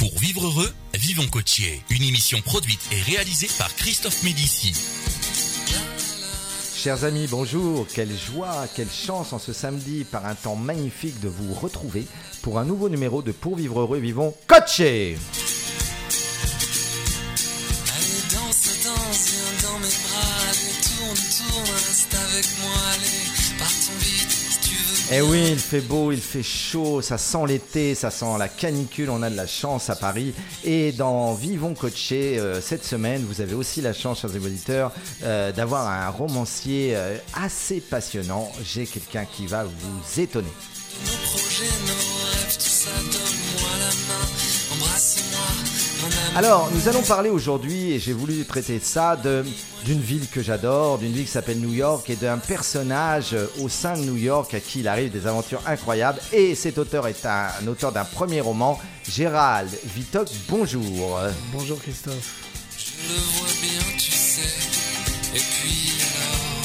Pour vivre heureux, vivons coachés. Une émission produite et réalisée par Christophe Médici. Chers amis, bonjour. Quelle joie, quelle chance en ce samedi par un temps magnifique de vous retrouver pour un nouveau numéro de Pour vivre heureux, vivons coachés. Allez, danse, viens dans mes bras. Allez, tourne, reste avec moi. Allez, partons vite si tu veux. Eh oui, il fait beau, il fait chaud, ça sent l'été, ça sent la canicule, on a de la chance à Paris. Et dans Vivons Coachés, cette semaine, vous avez aussi la chance, chers auditeurs, d'avoir un romancier assez passionnant. J'ai quelqu'un qui va vous étonner. Nos projets, nos rêves, tout ça, donne-moi la main. Embrasse-moi, mon amour. Alors, nous allons parler aujourd'hui, et j'ai voulu traiter ça, d'une ville que j'adore, d'une ville qui s'appelle New York, et d'un personnage au sein de New York à qui il arrive des aventures incroyables. Et cet auteur est un auteur d'un premier roman, Gérald Vittock. Bonjour. Bonjour Christophe. Je le vois bien, tu sais. Et puis alors.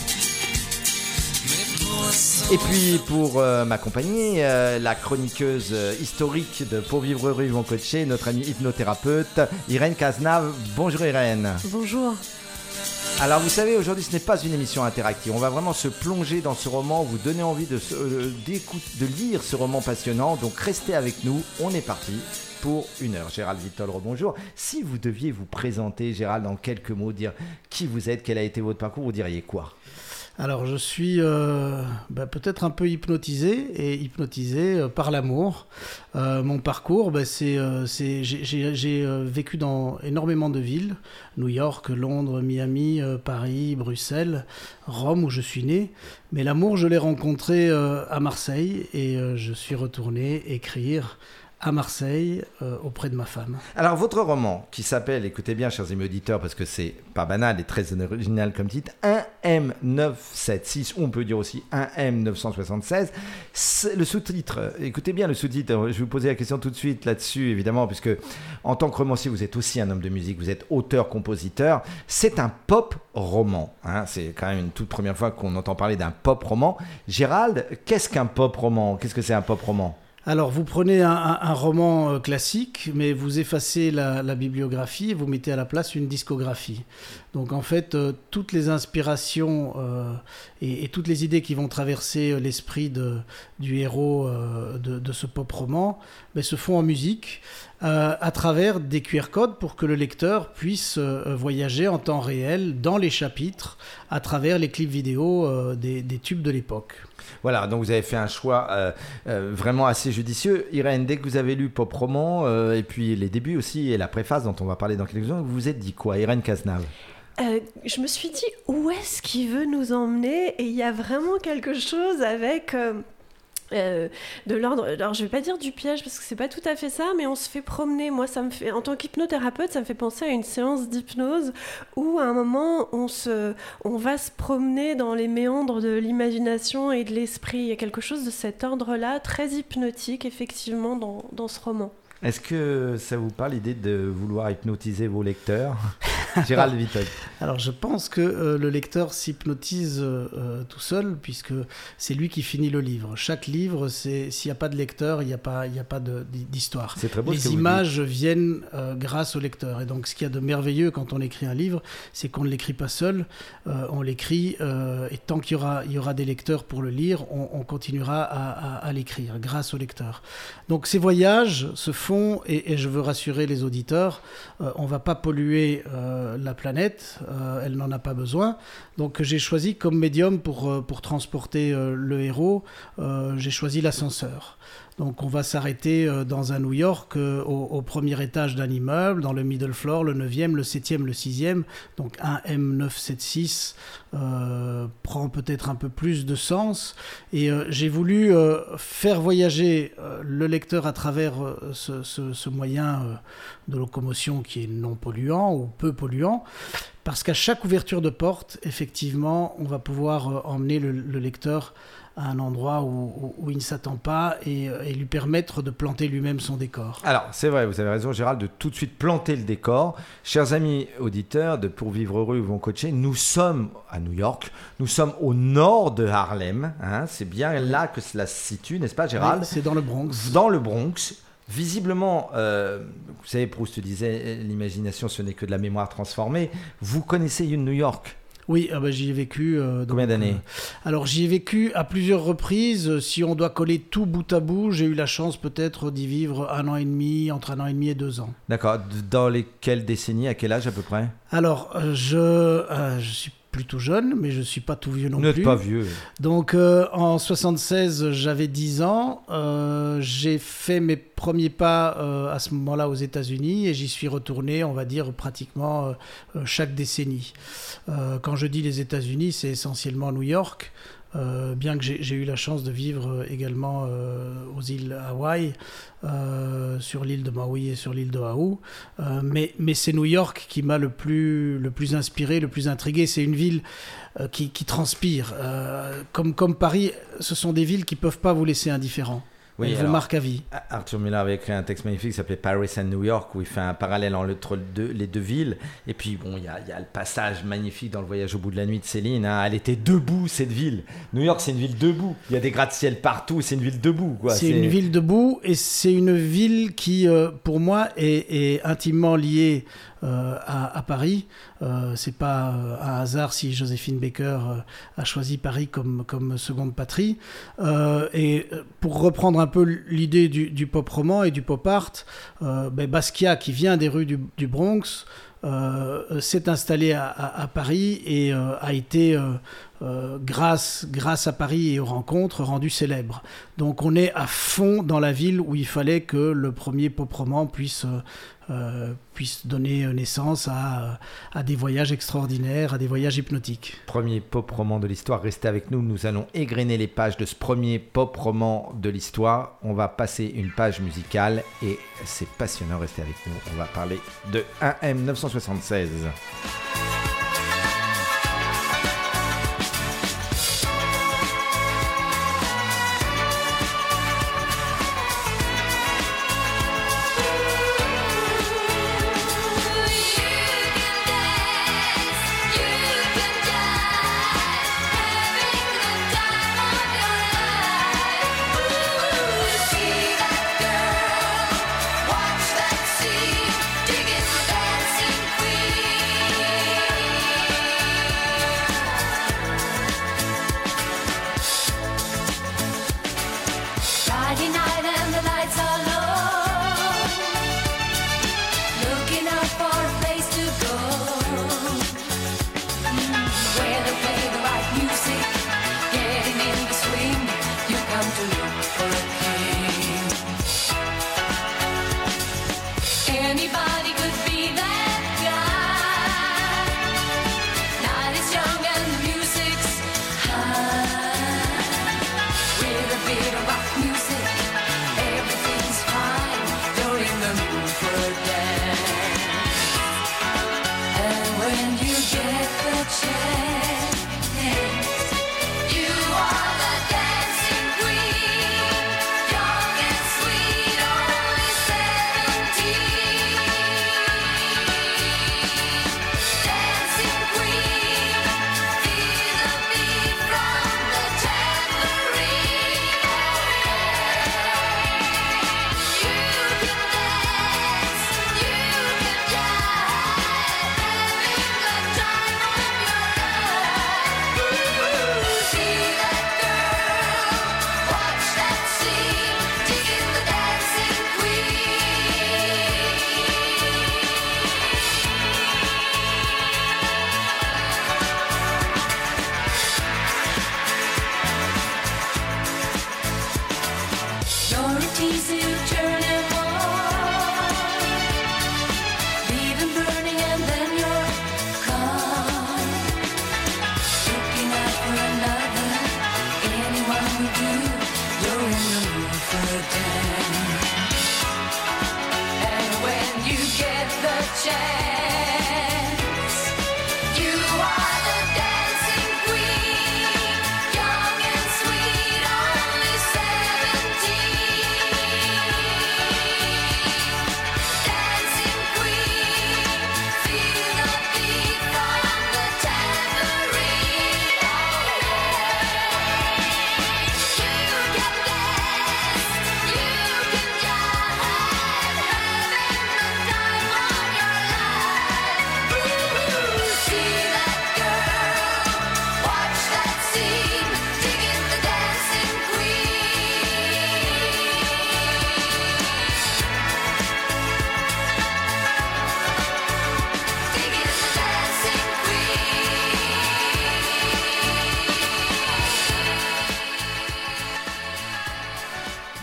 Mais pour l'instant. Et puis pour m'accompagner, la chroniqueuse historique de Pour vivre heureux, vivons coachés, notre amie hypnothérapeute, Irène Cazenave. Bonjour Irène. Bonjour. Alors vous savez, aujourd'hui ce n'est pas une émission interactive, on va vraiment se plonger dans ce roman, vous donner envie de lire ce roman passionnant, donc restez avec nous, on est parti pour une heure. Gérald Vittock, bonjour. Si vous deviez vous présenter, Gérald, en quelques mots, dire qui vous êtes, quel a été votre parcours, vous diriez quoi ? Alors je suis peut-être un peu hypnotisé par l'amour. Mon parcours, j'ai vécu dans énormément de villes, New York, Londres, Miami, Paris, Bruxelles, Rome où je suis né. Mais l'amour, je l'ai rencontré à Marseille et je suis retourné écrire à Marseille, auprès de ma femme. Alors, votre roman, qui s'appelle, écoutez bien, chers amis auditeurs, parce que c'est pas banal et très original comme titre, 1M976, ou on peut dire aussi 1M976, le sous-titre, écoutez bien le sous-titre, je vais vous poser la question tout de suite là-dessus, évidemment, puisque en tant que romancier, vous êtes aussi un homme de musique, vous êtes auteur-compositeur, c'est un pop-roman, hein, c'est quand même une toute première fois qu'on entend parler d'un pop-roman. Gérald, qu'est-ce qu'un pop-roman ? Qu'est-ce que c'est un pop-roman ? Alors, vous prenez un roman classique, mais vous effacez la bibliographie et vous mettez à la place une discographie. Donc, en fait, toutes les inspirations et toutes les idées qui vont traverser l'esprit du héros de ce pop-roman se font en musique à travers des QR codes pour que le lecteur puisse voyager en temps réel dans les chapitres à travers les clips vidéo des tubes de l'époque. Voilà, donc vous avez fait un choix vraiment assez judicieux. Irène, dès que vous avez lu Pop Roman, et puis les débuts aussi, et la préface dont on va parler dans quelques instants, vous vous êtes dit quoi, Irène Cazenave ? Je me suis dit, où est-ce qu'il veut nous emmener ? Et il y a vraiment quelque chose avec... de l'ordre, alors je vais pas dire du piège parce que c'est pas tout à fait ça, mais on se fait promener. Moi, ça me fait, en tant qu'hypnothérapeute, ça me fait penser à une séance d'hypnose où à un moment on va se promener dans les méandres de l'imagination et de l'esprit. Il y a quelque chose de cet ordre-là, très hypnotique effectivement dans ce roman. Est-ce que ça vous parle l'idée de vouloir hypnotiser vos lecteurs ? Gérald Vittock. Alors je pense que le lecteur s'hypnotise tout seul puisque c'est lui qui finit le livre. Chaque livre, s'il n'y a pas de lecteur, il n'y a pas d'histoire. C'est très beau. Les images viennent grâce au lecteur. Et donc ce qu'il y a de merveilleux quand on écrit un livre, c'est qu'on ne l'écrit pas seul. On l'écrit et tant qu'il y aura des lecteurs pour le lire, on continuera à l'écrire grâce au lecteur. Donc ces voyages se font et je veux rassurer les auditeurs, on ne va pas polluer la planète, elle n'en a pas besoin. Donc j'ai choisi comme médium pour transporter le héros, j'ai choisi l'ascenseur. Donc on va s'arrêter dans un New York au premier étage d'un immeuble, dans le middle floor, le 9e, le 7e, le 6e. Donc un M976 prend peut-être un peu plus de sens. Et j'ai voulu faire voyager le lecteur à travers ce moyen de locomotion qui est non polluant ou peu polluant. Parce qu'à chaque ouverture de porte, effectivement, on va pouvoir emmener le lecteur à un endroit où il ne s'attend pas et lui permettre de planter lui-même son décor. Alors, c'est vrai, vous avez raison, Gérald, de tout de suite planter le décor. Chers amis auditeurs de Pour vivre heureux, vivons coachés, nous sommes à New York, nous sommes au nord de Harlem, hein, c'est bien là que cela se situe, n'est-ce pas, Gérald ? Oui, c'est dans le Bronx. Dans le Bronx. Visiblement, vous savez, Proust disait l'imagination, ce n'est que de la mémoire transformée. Vous connaissez New York? Oui, j'y ai vécu. Combien d'années? Alors, j'y ai vécu à plusieurs reprises. Si on doit coller tout bout à bout, j'ai eu la chance peut-être d'y vivre 1 an et demi, entre 1 an et demi et 2 ans. D'accord. Dans lesquelles décennies? À quel âge à peu près? Alors, je suis plutôt jeune, mais je ne suis pas tout vieux non plus. Vous n'êtes pas vieux. Donc, en 76, j'avais 10 ans. J'ai fait mes premiers pas à ce moment-là aux États-Unis et j'y suis retourné, on va dire, pratiquement chaque décennie. Quand je dis les États-Unis, c'est essentiellement New York. Bien que j'ai eu la chance de vivre également aux îles Hawaï, sur l'île de Maui et sur l'île d'Oahu. Mais c'est New York qui m'a le plus inspiré, le plus intrigué. C'est une ville qui transpire. Comme Paris, ce sont des villes qui ne peuvent pas vous laisser indifférent. Oui, elle vous marque à vie. Arthur Miller avait écrit un texte magnifique qui s'appelait Paris and New York, où il fait un parallèle entre les deux villes. Et puis, bon, il y a le passage magnifique dans Le Voyage au bout de la nuit de Céline. Hein. Elle était debout, cette ville. New York, c'est une ville debout. Il y a des gratte-ciel partout. C'est une ville debout. Quoi. C'est une ville debout et c'est une ville qui, pour moi, est intimement liée à Paris. C'est pas un hasard si Joséphine Baker a choisi Paris comme seconde patrie. Et pour reprendre un peu l'idée du pop roman et du pop art, Basquiat, qui vient des rues du Bronx, s'est installé à Paris et a été, grâce à Paris et aux rencontres, rendu célèbre. Donc on est à fond dans la ville où il fallait que le premier pop roman puisse donner naissance à des voyages extraordinaires, à des voyages hypnotiques. Premier pop roman de l'histoire, restez avec nous, nous allons égrener les pages de ce premier pop roman de l'histoire. On va passer une page musicale et c'est passionnant, restez avec nous. On va parler de 1M 976.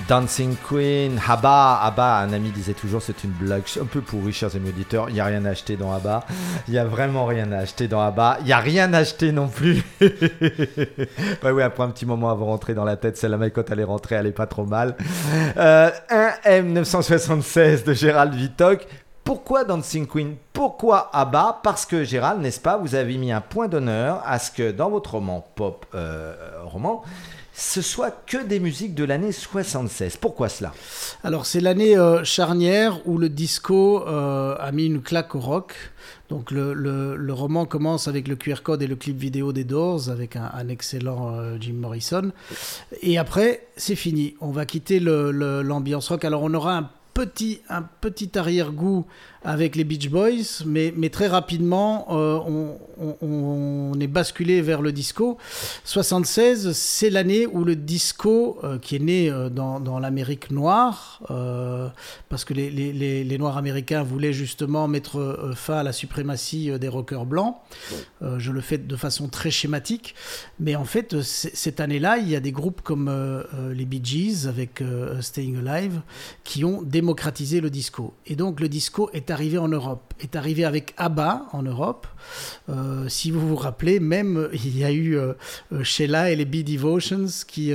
Dancing Queen, ABBA, un ami disait toujours c'est une blague un peu pourrie, chers amis auditeurs, il n'y a rien à acheter dans ABBA, il n'y a vraiment rien à acheter dans ABBA, il n'y a rien à acheter non plus. Ouais, après un petit moment avant de rentrer dans la tête, celle-là, mais quand elle est rentrée, elle est pas trop mal. Un M976 de Gérald Vittock. Pourquoi Dancing Queen? Pourquoi ABBA? Parce que Gérald, n'est-ce pas, vous avez mis un point d'honneur à ce que dans votre roman roman, ce soit que des musiques de l'année 76. Pourquoi cela? Alors c'est l'année charnière où le disco a mis une claque au rock. Donc le roman commence avec le QR code et le clip vidéo des Doors avec un excellent Jim Morrison. Et après, c'est fini. On va quitter l'ambiance rock. Alors on aura un petit arrière-goût avec les Beach Boys, mais très rapidement, on est basculé vers le disco. 76, c'est l'année où le disco, qui est né dans l'Amérique noire, parce que les Noirs américains voulaient justement mettre fin à la suprématie des rockers blancs. Je le fais de façon très schématique, mais en fait, cette année-là, il y a des groupes comme les Bee Gees avec Staying Alive qui ont démocratisé le disco. Et donc, le disco est arrivé en Europe, est arrivé avec ABBA en Europe. Si vous vous rappelez, même il y a eu Sheila et les Bee Devotions qui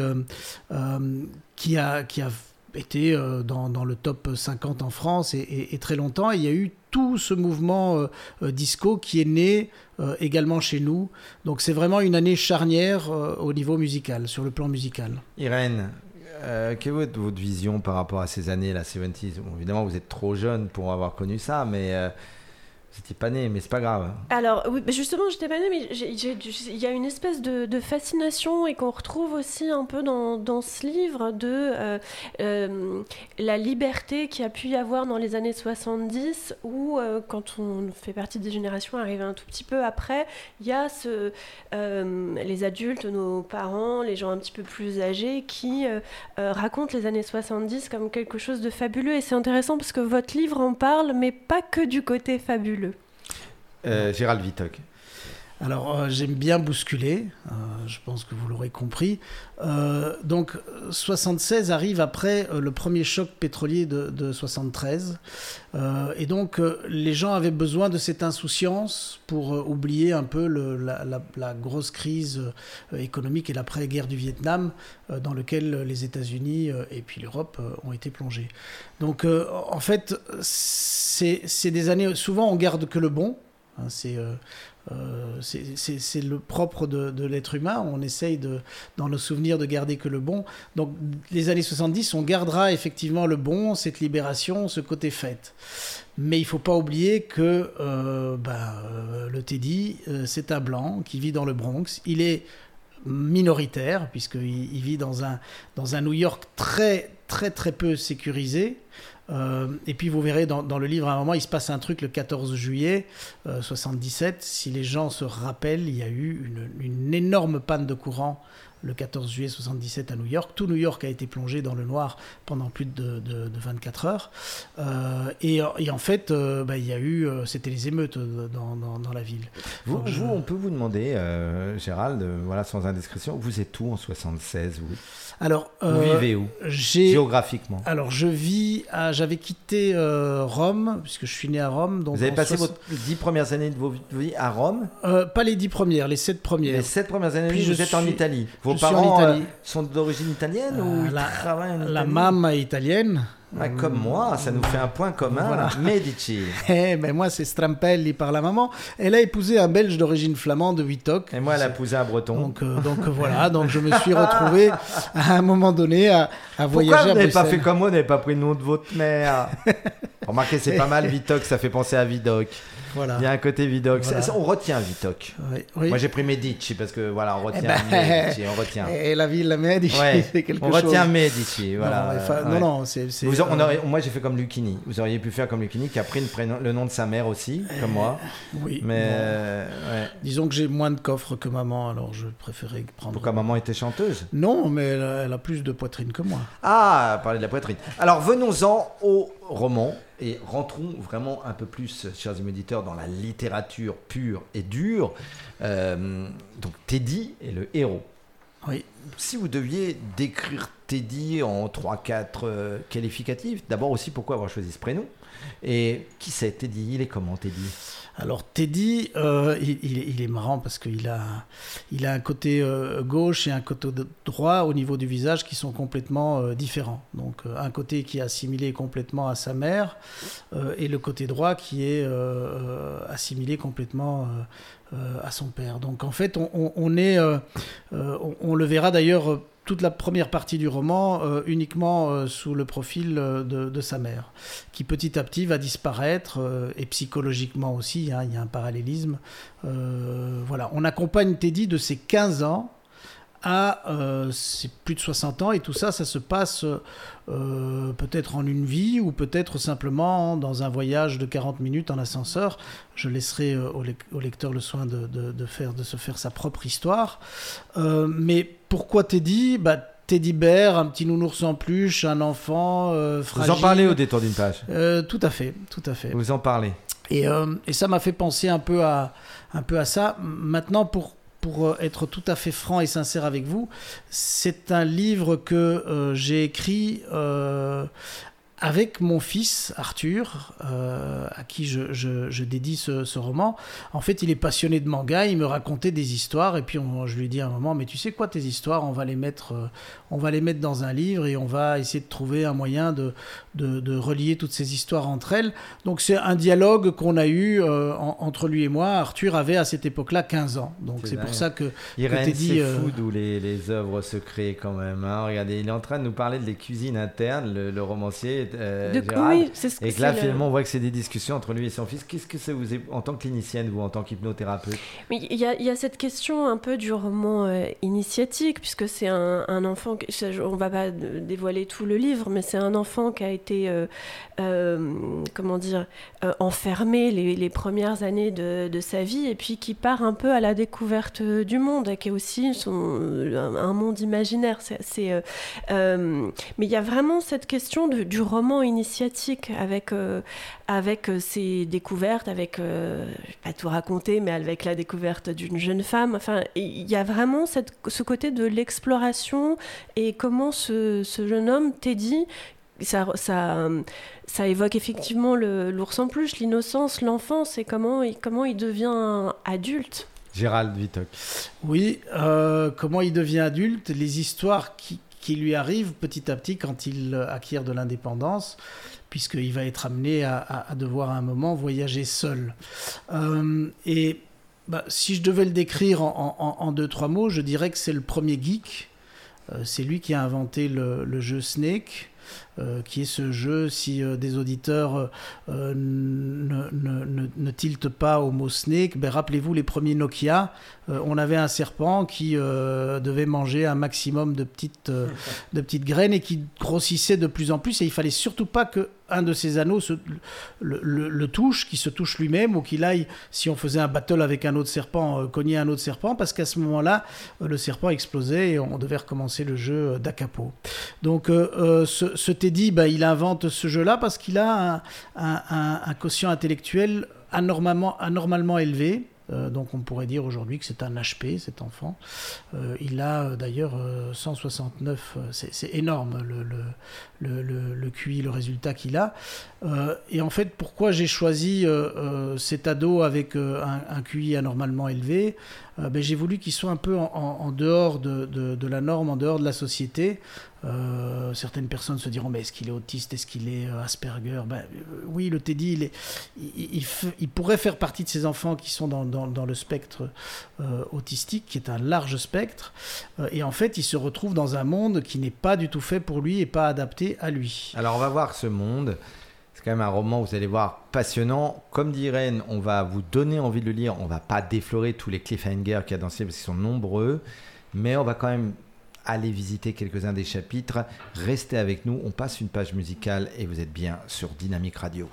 a été dans le top 50 en France et très longtemps. Et il y a eu tout ce mouvement disco qui est né également chez nous. Donc c'est vraiment une année charnière au niveau musical, sur le plan musical. Irène, quelle est votre vision par rapport à ces années, la 70s? Bon, évidemment, vous êtes trop jeune pour avoir connu ça, mais vous n'étiez pas né, mais c'est pas grave. Alors, oui, justement, j'étais pas née, mais il y a une espèce de fascination et qu'on retrouve aussi un peu dans ce livre de la liberté qu'il y a pu y avoir dans les années 70 où, quand on fait partie des générations arrivées un tout petit peu après, il y a les adultes, nos parents, les gens un petit peu plus âgés qui racontent les années 70 comme quelque chose de fabuleux. Et c'est intéressant parce que votre livre en parle, mais pas que du côté fabuleux. Gérald Vittock. Alors, j'aime bien bousculer, je pense que vous l'aurez compris. Donc, 76 arrive après le premier choc pétrolier de 73. Et donc, les gens avaient besoin de cette insouciance pour oublier un peu la grosse crise économique et l'après-guerre du Vietnam dans lequel les États-Unis et puis l'Europe ont été plongés. Donc, en fait, c'est des années... Souvent, on garde que le bon. Hein, c'est le propre de l'être humain. On essaye dans nos souvenirs de garder que le bon. Donc les années 70, on gardera effectivement le bon, cette libération, ce côté fête. Mais il ne faut pas oublier que le Teddy, c'est un blanc qui vit dans le Bronx. Il est minoritaire puisqu'il vit dans un New York très très très peu sécurisé. Et puis vous verrez dans le livre à un moment il se passe un truc le 14 juillet 77. Si les gens se rappellent, il y a eu une énorme panne de courant le 14 juillet 77 à New York. Tout New York a été plongé dans le noir pendant plus de 24 heures. Et en fait, il y a eu... c'était les émeutes dans la ville. On peut vous demander, Gérald, voilà, sans indiscrétion, vous êtes où en 76 vous? Alors, vous vivez où géographiquement? Alors, j'avais quitté Rome, puisque je suis né à Rome. Donc vous avez passé vos 10 premières années de votre vie à Rome? Pas les 10 premières, les 7 premières. Les 7 premières années, vous êtes en Italie. Vos parents suis en Italie. Sont d'origine italienne ou ils travaillent en Italie? La maman est italienne. Comme moi, ça nous fait un point commun. Voilà. Medici. Moi, c'est Strampelli par la maman. Elle a épousé un Belge d'origine flamande, Vittock. Et moi, elle a épousé un Breton. Donc voilà, donc je me suis retrouvé à un moment donné à voyager à Bruxelles. Pourquoi vous n'avez pas fait comme moi, vous n'avez pas pris le nom de votre mère? Remarquez, c'est pas mal Vittock, ça fait penser à Vidocq. Voilà. Il y a un côté Vidocq. Voilà. On retient Vittock. Oui. Moi, j'ai pris Medici parce que voilà, on retient Medici. On retient. Et la ville Medici, c'est quelque chose. On retient Medici. Voilà. Non, moi, j'ai fait comme Lucchini. Vous auriez pu faire comme Lucchini qui a pris le nom de sa mère aussi, comme moi. Oui. Mais disons que j'ai moins de coffres que maman, alors je préférais prendre. Pourquoi maman était chanteuse? Non, mais elle a plus de poitrine que moi. Ah, parler de la poitrine. Alors venons-en au roman. Et rentrons vraiment un peu plus, chers auditeurs, dans la littérature pure et dure. Donc Teddy est le héros. Oui. si vous deviez décrire Teddy en 3-4 qualificatifs, d'abord aussi pourquoi avoir choisi ce prénom? Et qui c'est Teddy? Il est comment Teddy? Alors Teddy, il est marrant parce qu'il a un côté gauche et un côté droit au niveau du visage qui sont complètement différents. Donc un côté qui est assimilé complètement à sa mère et le côté droit qui est assimilé complètement à son père. Donc en fait, on le verra d'ailleurs toute la première partie du roman uniquement sous le profil de sa mère, qui petit à petit va disparaître, et psychologiquement aussi, hein, il y a un parallélisme. Voilà. On accompagne Teddy de ses 15 ans à c'est plus de 60 ans, et tout ça, ça se passe peut-être en une vie, ou peut-être simplement dans un voyage de 40 minutes en ascenseur. Je laisserai au lecteur le soin de se faire sa propre histoire. Mais pourquoi Teddy? Teddy Bear, un petit nounours en peluche, un enfant fragile. Vous en parlez au détour d'une page? Tout à fait. Vous en parlez. Et ça m'a fait penser un peu à ça. Maintenant, pour être tout à fait franc et sincère avec vous, c'est un livre que j'ai écrit avec mon fils Arthur, à qui je dédie ce roman. En fait, il est passionné de manga, il me racontait des histoires, et puis je lui ai dit à un moment, mais tu sais quoi, tes histoires, on va les mettre dans un livre, et on va essayer de trouver un moyen de relier toutes ces histoires entre elles. Donc c'est un dialogue qu'on a eu entre lui et moi. Arthur avait à cette époque-là 15 ans, donc c'est pour ça que Irène, Teddy, c'est fou d'où les œuvres se créent quand même, hein. Regardez, il est en train de nous parler de les cuisines internes, le romancier Gérald. Oui, c'est ce que et que là, finalement, on voit que c'est des discussions entre lui et son fils. Qu'est-ce que ça vous est, en tant que clinicienne, vous, en tant qu'hypnothérapeute? Mais il y a cette question un peu du roman initiatique, puisque c'est un enfant, on va pas dévoiler tout le livre, mais c'est un enfant qui a été enfermé les premières années de sa vie, et puis qui part un peu à la découverte du monde, et qui est aussi un monde imaginaire. Mais il y a vraiment cette question du roman initiatique avec ses découvertes, avec, je vais pas tout raconter, mais avec la découverte d'une jeune femme. Enfin, il y a vraiment ce côté de l'exploration, et comment ce jeune homme, Teddy, ça évoque effectivement l'ours en peluche, l'innocence, l'enfance, et comment il devient adulte. Gérald Vittock. Oui, comment il devient adulte, les histoires qui lui arrivent petit à petit quand il acquiert de l'indépendance, puisqu'il va être amené à devoir à un moment voyager seul. Si je devais le décrire en 2-3 mots, je dirais que c'est le premier geek. C'est lui qui a inventé le jeu Snake, qui est ce jeu, si des auditeurs ne tiltent pas au mot Snake, rappelez-vous les premiers Nokia, on avait un serpent qui devait manger un maximum de petites graines, et qui grossissait de plus en plus, et il fallait surtout pas que un de ces anneaux le touche, qu'il se touche lui-même, ou qu'il aille, si on faisait un battle avec un autre serpent, cogner un autre serpent, parce qu'à ce moment-là, le serpent explosait et on devait recommencer le jeu da capo. Donc ce Teddy, il invente ce jeu-là parce qu'il a un quotient intellectuel anormalement élevé. Donc on pourrait dire aujourd'hui que c'est un HP, cet enfant. Il a d'ailleurs 169, c'est énorme le QI, le résultat qu'il a. Et en fait, pourquoi j'ai choisi cet ado avec un QI anormalement élevé? J'ai voulu qu'il soit un peu en dehors de la norme, en dehors de la société. Certaines personnes se diront, mais est-ce qu'il est autiste, est-ce qu'il est Asperger? Oui, le Teddy, il pourrait faire partie de ces enfants qui sont dans le spectre autistique, qui est un large spectre, et en fait il se retrouve dans un monde qui n'est pas du tout fait pour lui et pas adapté à lui. Alors on va voir ce monde. C'est quand même un roman, vous allez voir, passionnant. Comme dit Irène, on va vous donner envie de le lire. On va pas déflorer tous les cliffhangers qu'il y a dans ce livre, parce qu'ils sont nombreux, mais on va quand même aller visiter quelques-uns des chapitres. Restez avec nous, on passe une page musicale et vous êtes bien sur Dynamique Radio.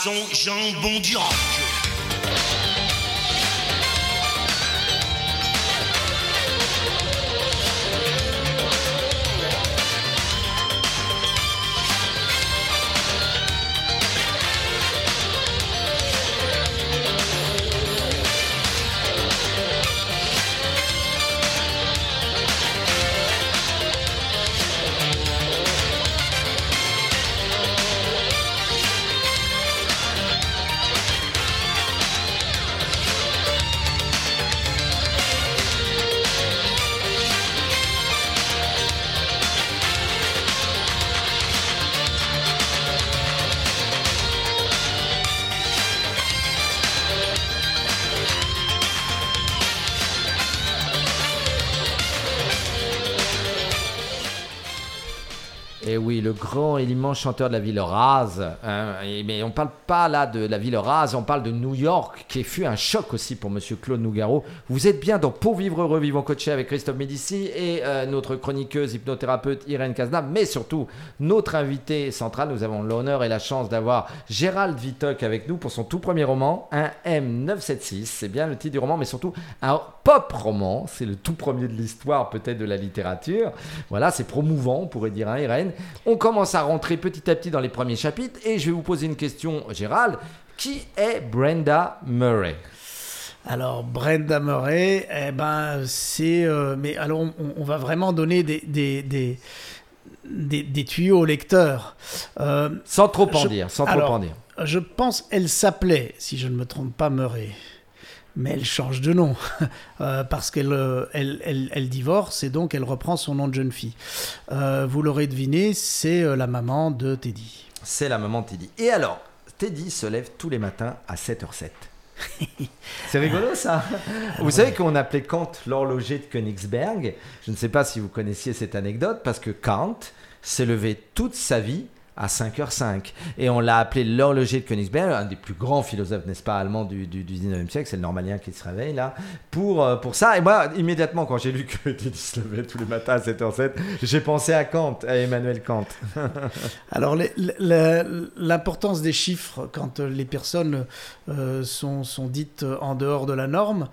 façon jambon du rock. Et oui, le grand et l'immense chanteur de la ville rase. Mais on ne parle pas là de la ville rase, on parle de New York, qui fut un choc aussi pour Monsieur Claude Nougaro. Vous êtes bien dans Pour vivre heureux, vivons coachés avec Christophe Médici et notre chroniqueuse hypnothérapeute Irène Cazenave, mais surtout notre invité central. Nous avons l'honneur et la chance d'avoir Gérald Vittock avec nous pour son tout premier roman, un M976. C'est bien le titre du roman, mais surtout un pop roman. C'est le tout premier de l'histoire, peut-être de la littérature. Voilà, c'est promouvant, on pourrait dire, hein, Irène. On commence à rentrer petit à petit dans les premiers chapitres et je vais vous poser une question, Gérald. Qui est Brenda Murray ? Alors, Brenda Murray, c'est... mais alors, on va vraiment donner des tuyaux au lecteur. Sans trop en dire. Je pense elle s'appelait, si je ne me trompe pas, Murray. Mais elle change de nom parce qu'elle divorce et donc elle reprend son nom de jeune fille. Vous l'aurez deviné, c'est la maman de Teddy. C'est la maman de Teddy. Et alors, Teddy se lève tous les matins à 7h07. C'est rigolo ça. Vous savez qu'on appelait Kant l'horloger de Königsberg. Je ne sais pas si vous connaissiez cette anecdote parce que Kant s'est levé toute sa vie à 5h05. Et on l'a appelé l'horloger de Königsberg, un des plus grands philosophes, n'est-ce pas, allemands du 19e siècle. C'est le normalien qui se réveille là pour ça. Et moi, immédiatement, quand j'ai lu que Teddy se levait tous les matins à 7h07, j'ai pensé à Kant, à Emmanuel Kant. Alors, l'importance des chiffres quand les personnes sont dites en dehors de la norme,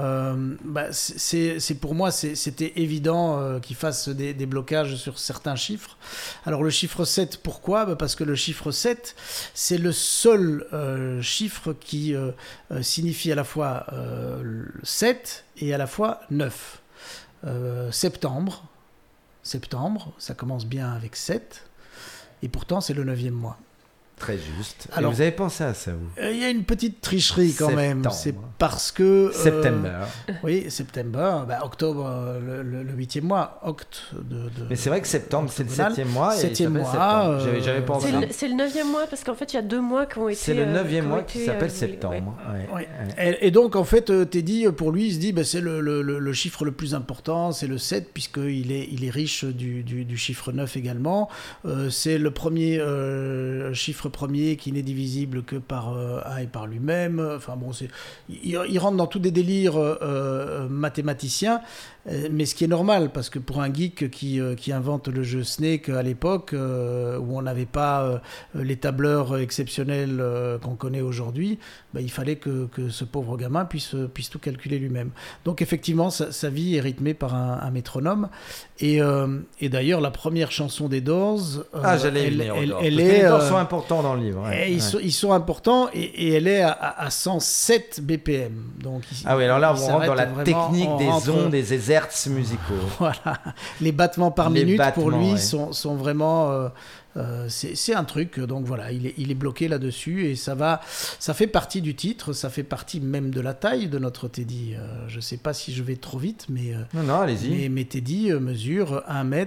c'est pour moi, c'était évident qu'ils fassent des blocages sur certains chiffres. Alors, le chiffre 7, pourquoi ? Parce que le chiffre 7, c'est le seul chiffre qui signifie à la fois 7 et à la fois 9. Septembre, ça commence bien avec 7, et pourtant c'est le 9e mois. Très juste. Alors, et vous avez pensé à ça, vous ? Il y a une petite tricherie quand même. C'est parce que... September. Oui, septembre. Octobre, le 8e mois. Mais c'est vrai que septembre, c'est le 7e mois. 7e mois. J'avais pas envie. C'est le 9e mois, parce qu'en fait, il y a 2 mois qui ont été... C'est le 9e mois qui s'appelle septembre. Ouais. Et donc, en fait, Teddy, pour lui, il se dit, c'est le chiffre le plus important, c'est le 7, puisqu'il est riche du chiffre 9 également. C'est le premier chiffre premier qui n'est divisible que par A et par lui-même. Enfin bon, il rentre dans tous des délires mathématiciens, mais ce qui est normal, parce que pour un geek qui invente le jeu Snake à l'époque, où on n'avait pas les tableurs exceptionnels qu'on connaît aujourd'hui, il fallait que ce pauvre gamin puisse tout calculer lui-même. Donc effectivement, sa vie est rythmée par un métronome. Et d'ailleurs, la première chanson des Doors, les Doors sont importants dans le livre. Ils sont importants et elle est à 107 BPM. Donc, alors là, on rentre dans la technique des ondes, des hertz musicaux. Voilà. Les battements par minute, pour lui, sont vraiment... c'est un truc, donc voilà, il est bloqué là-dessus et ça fait partie du titre, ça fait partie même de la taille de notre Teddy. Je sais pas si je vais trop vite, mais non, allez-y. Mais Teddy mesure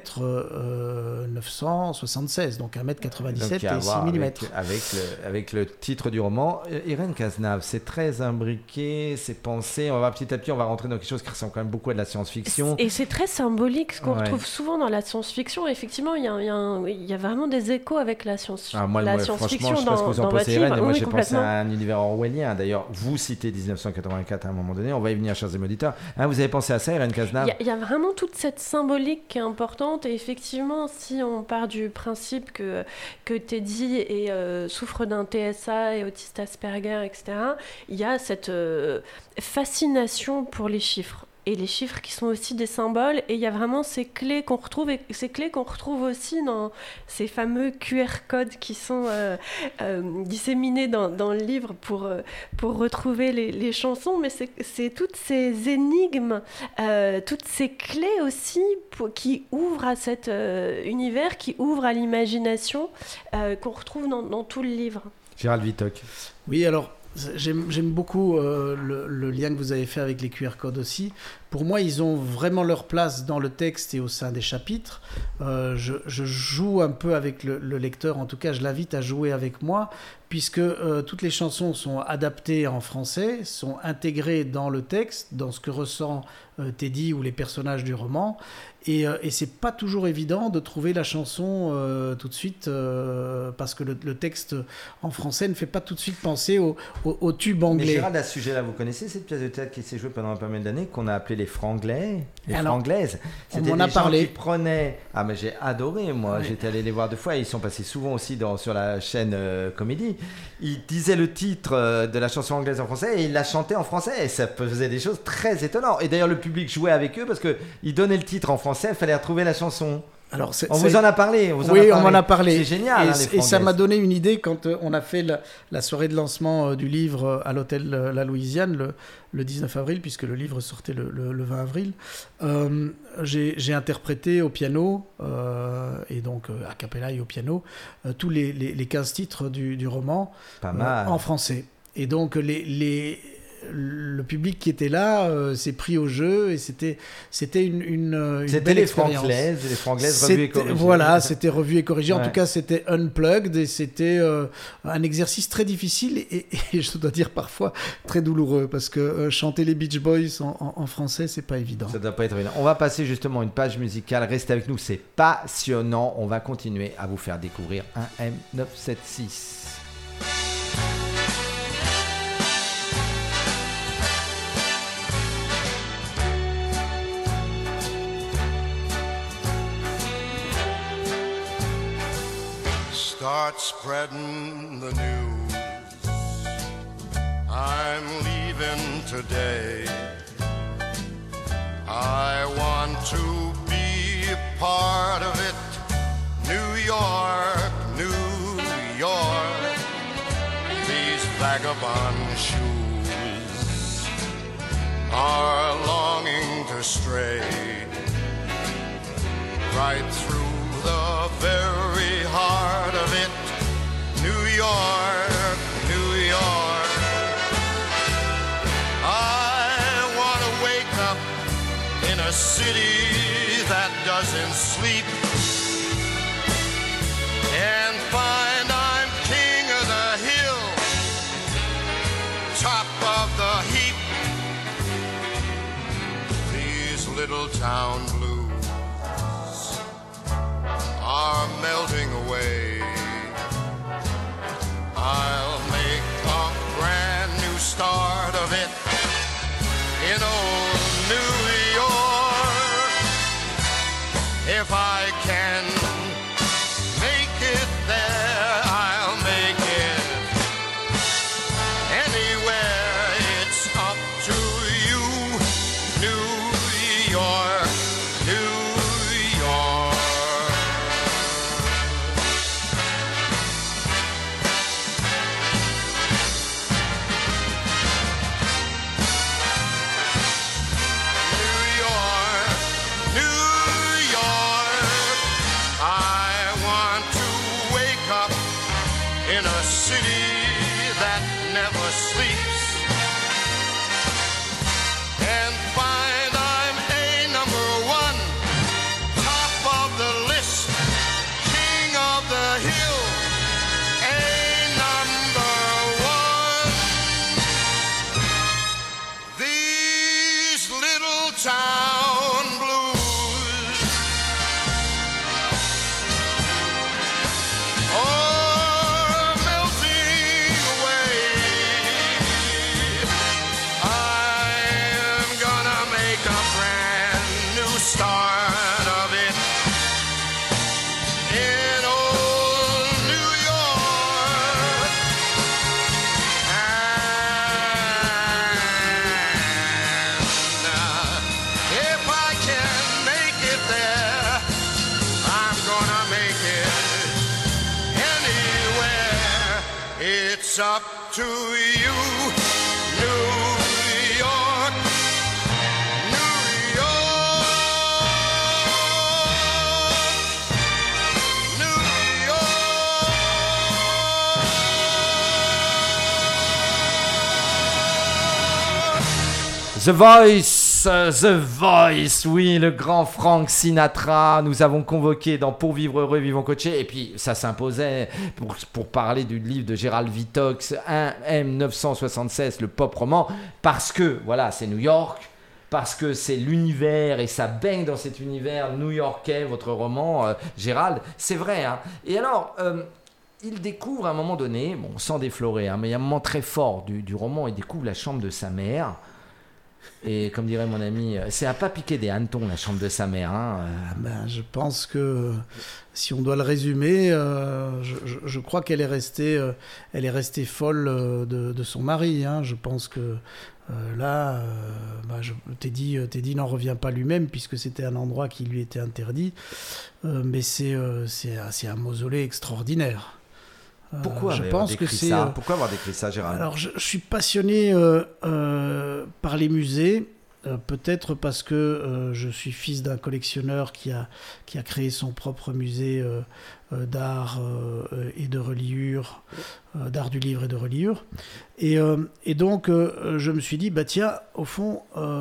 1m976, donc 1m97 et 6 mm. Avec le titre du roman, Irène Cazenave, c'est très imbriqué, c'est pensé. On va petit à petit, on va rentrer dans quelque chose qui ressemble quand même beaucoup à de la science-fiction. Et c'est très symbolique, ce qu'on retrouve souvent dans la science-fiction. Effectivement, il y a vraiment des des échos avec la Franchement, science-fiction je sais pas ce que vous en dans votre pensez, Irène, livre. mais moi Oui, j'ai pensé complètement. à un univers orwellien. D'ailleurs, vous citez 1984 à un moment donné, on va y venir, chers auditeurs. Hein, vous avez pensé à ça, Irène Cazenave? Il y a vraiment toute cette symbolique qui est importante, et effectivement, si on part du principe que Teddy souffre d'un TSA et autiste Asperger, etc., il y a cette fascination pour les chiffres. Et les chiffres qui sont aussi des symboles, et il y a vraiment ces clés qu'on retrouve, et ces clés qu'on retrouve aussi dans ces fameux QR codes qui sont disséminés dans le livre pour retrouver les chansons, mais c'est toutes ces énigmes, toutes ces clés aussi qui ouvrent à cet univers, qui ouvrent à l'imagination, qu'on retrouve dans tout le livre. Gérald Vittock. Oui, alors j'aime beaucoup le lien que vous avez fait avec les QR codes aussi. Pour moi, ils ont vraiment leur place dans le texte et au sein des chapitres. Je joue un peu avec le lecteur, en tout cas je l'invite à jouer avec moi, puisque toutes les chansons sont adaptées en français, sont intégrées dans le texte, dans ce que ressent Teddy ou les personnages du roman. Et c'est pas toujours évident de trouver la chanson tout de suite, parce que le texte en français ne fait pas tout de suite penser au tube anglais. Mais Gérald, à ce sujet-là, vous connaissez cette pièce de théâtre qui s'est jouée pendant pas mal d'années, qu'on a appelée les Franglais, les Franglaises? C'était on m'en a des gens parlé. qui prenaient... Ah, mais j'ai adoré, moi. Ouais. J'étais allé les voir 2 fois. Ils sont passés souvent aussi sur la chaîne Comédie. Ils disaient le titre de la chanson anglaise en français et ils la chantaient en français. Et ça faisait des choses très étonnantes. Et d'ailleurs, le public jouait avec eux parce qu'ils donnaient le titre en français. Il fallait retrouver la chanson. Alors, On vous en a parlé. Oui, on m'en a parlé. C'est génial. Et ça m'a donné une idée quand on a fait la soirée de lancement du livre à l'hôtel La Louisiane le 19 avril, puisque le livre sortait le 20 avril. J'ai interprété au piano, et donc a cappella et au piano, tous les 15 titres du roman Pas mal. en français. Et donc le public qui était là s'est pris au jeu, et c'était une C'était belle les expérience. Franglaises revues et corrigées. Voilà, c'était revu et corrigé. En Ouais. tout cas, c'était unplugged, et c'était un exercice très difficile et je dois dire parfois très douloureux, parce que chanter les Beach Boys en français, c'est pas évident. Ça doit pas être évident. On va passer justement une page musicale. Restez avec nous, c'est passionnant. On va continuer à vous faire découvrir un M976. Start spreading the news. I'm leaving today. I want to be a part of it. New York, New York. These vagabond shoes are longing to stray right through the very heart of it. New York, New York. I want to wake up in a city that doesn't sleep and find I'm king of the hill, top of the heap. These little town blues are melting away. I'll make a brand new start of it in old New York. If I can make it there, I'll make it anywhere. It's up to you, New York, New York. New York, New York. I want to wake up in a city that never sleeps and find I'm a number one, top of the list, king of the hill, a number one. These little town blues It's up to you, New York, New York, New York. The Voice, oui, le grand Frank Sinatra. Nous avons convoqué dans Pour vivre heureux, vivons coachés. Et puis, ça s'imposait pour parler du livre de Gérald Vitox, 1M976, le pop roman, parce que, voilà, c'est New York, parce que c'est l'univers et ça baigne dans cet univers new-yorkais, votre roman, Gérald. C'est vrai, hein. Et alors... il découvre à un moment donné, bon, sans déflorer, hein, mais il y a un moment très fort du roman, il découvre la chambre de sa mère. Et comme dirait mon ami, c'est à pas piquer des hannetons, la chambre de sa mère. Hein. Je pense que si on doit le résumer, je crois qu'elle est restée folle de son mari. Hein. Je pense que Teddy n'en revient pas lui-même puisque c'était un endroit qui lui était interdit. Mais c'est un mausolée extraordinaire. Pourquoi Pourquoi avoir décrit ça, Gérald ? Alors, je suis passionné par les musées, peut-être parce que je suis fils d'un collectionneur qui a créé son propre musée d'art et de reliure, d'art du livre et de reliure. Et donc, je me suis dit, tiens, au fond,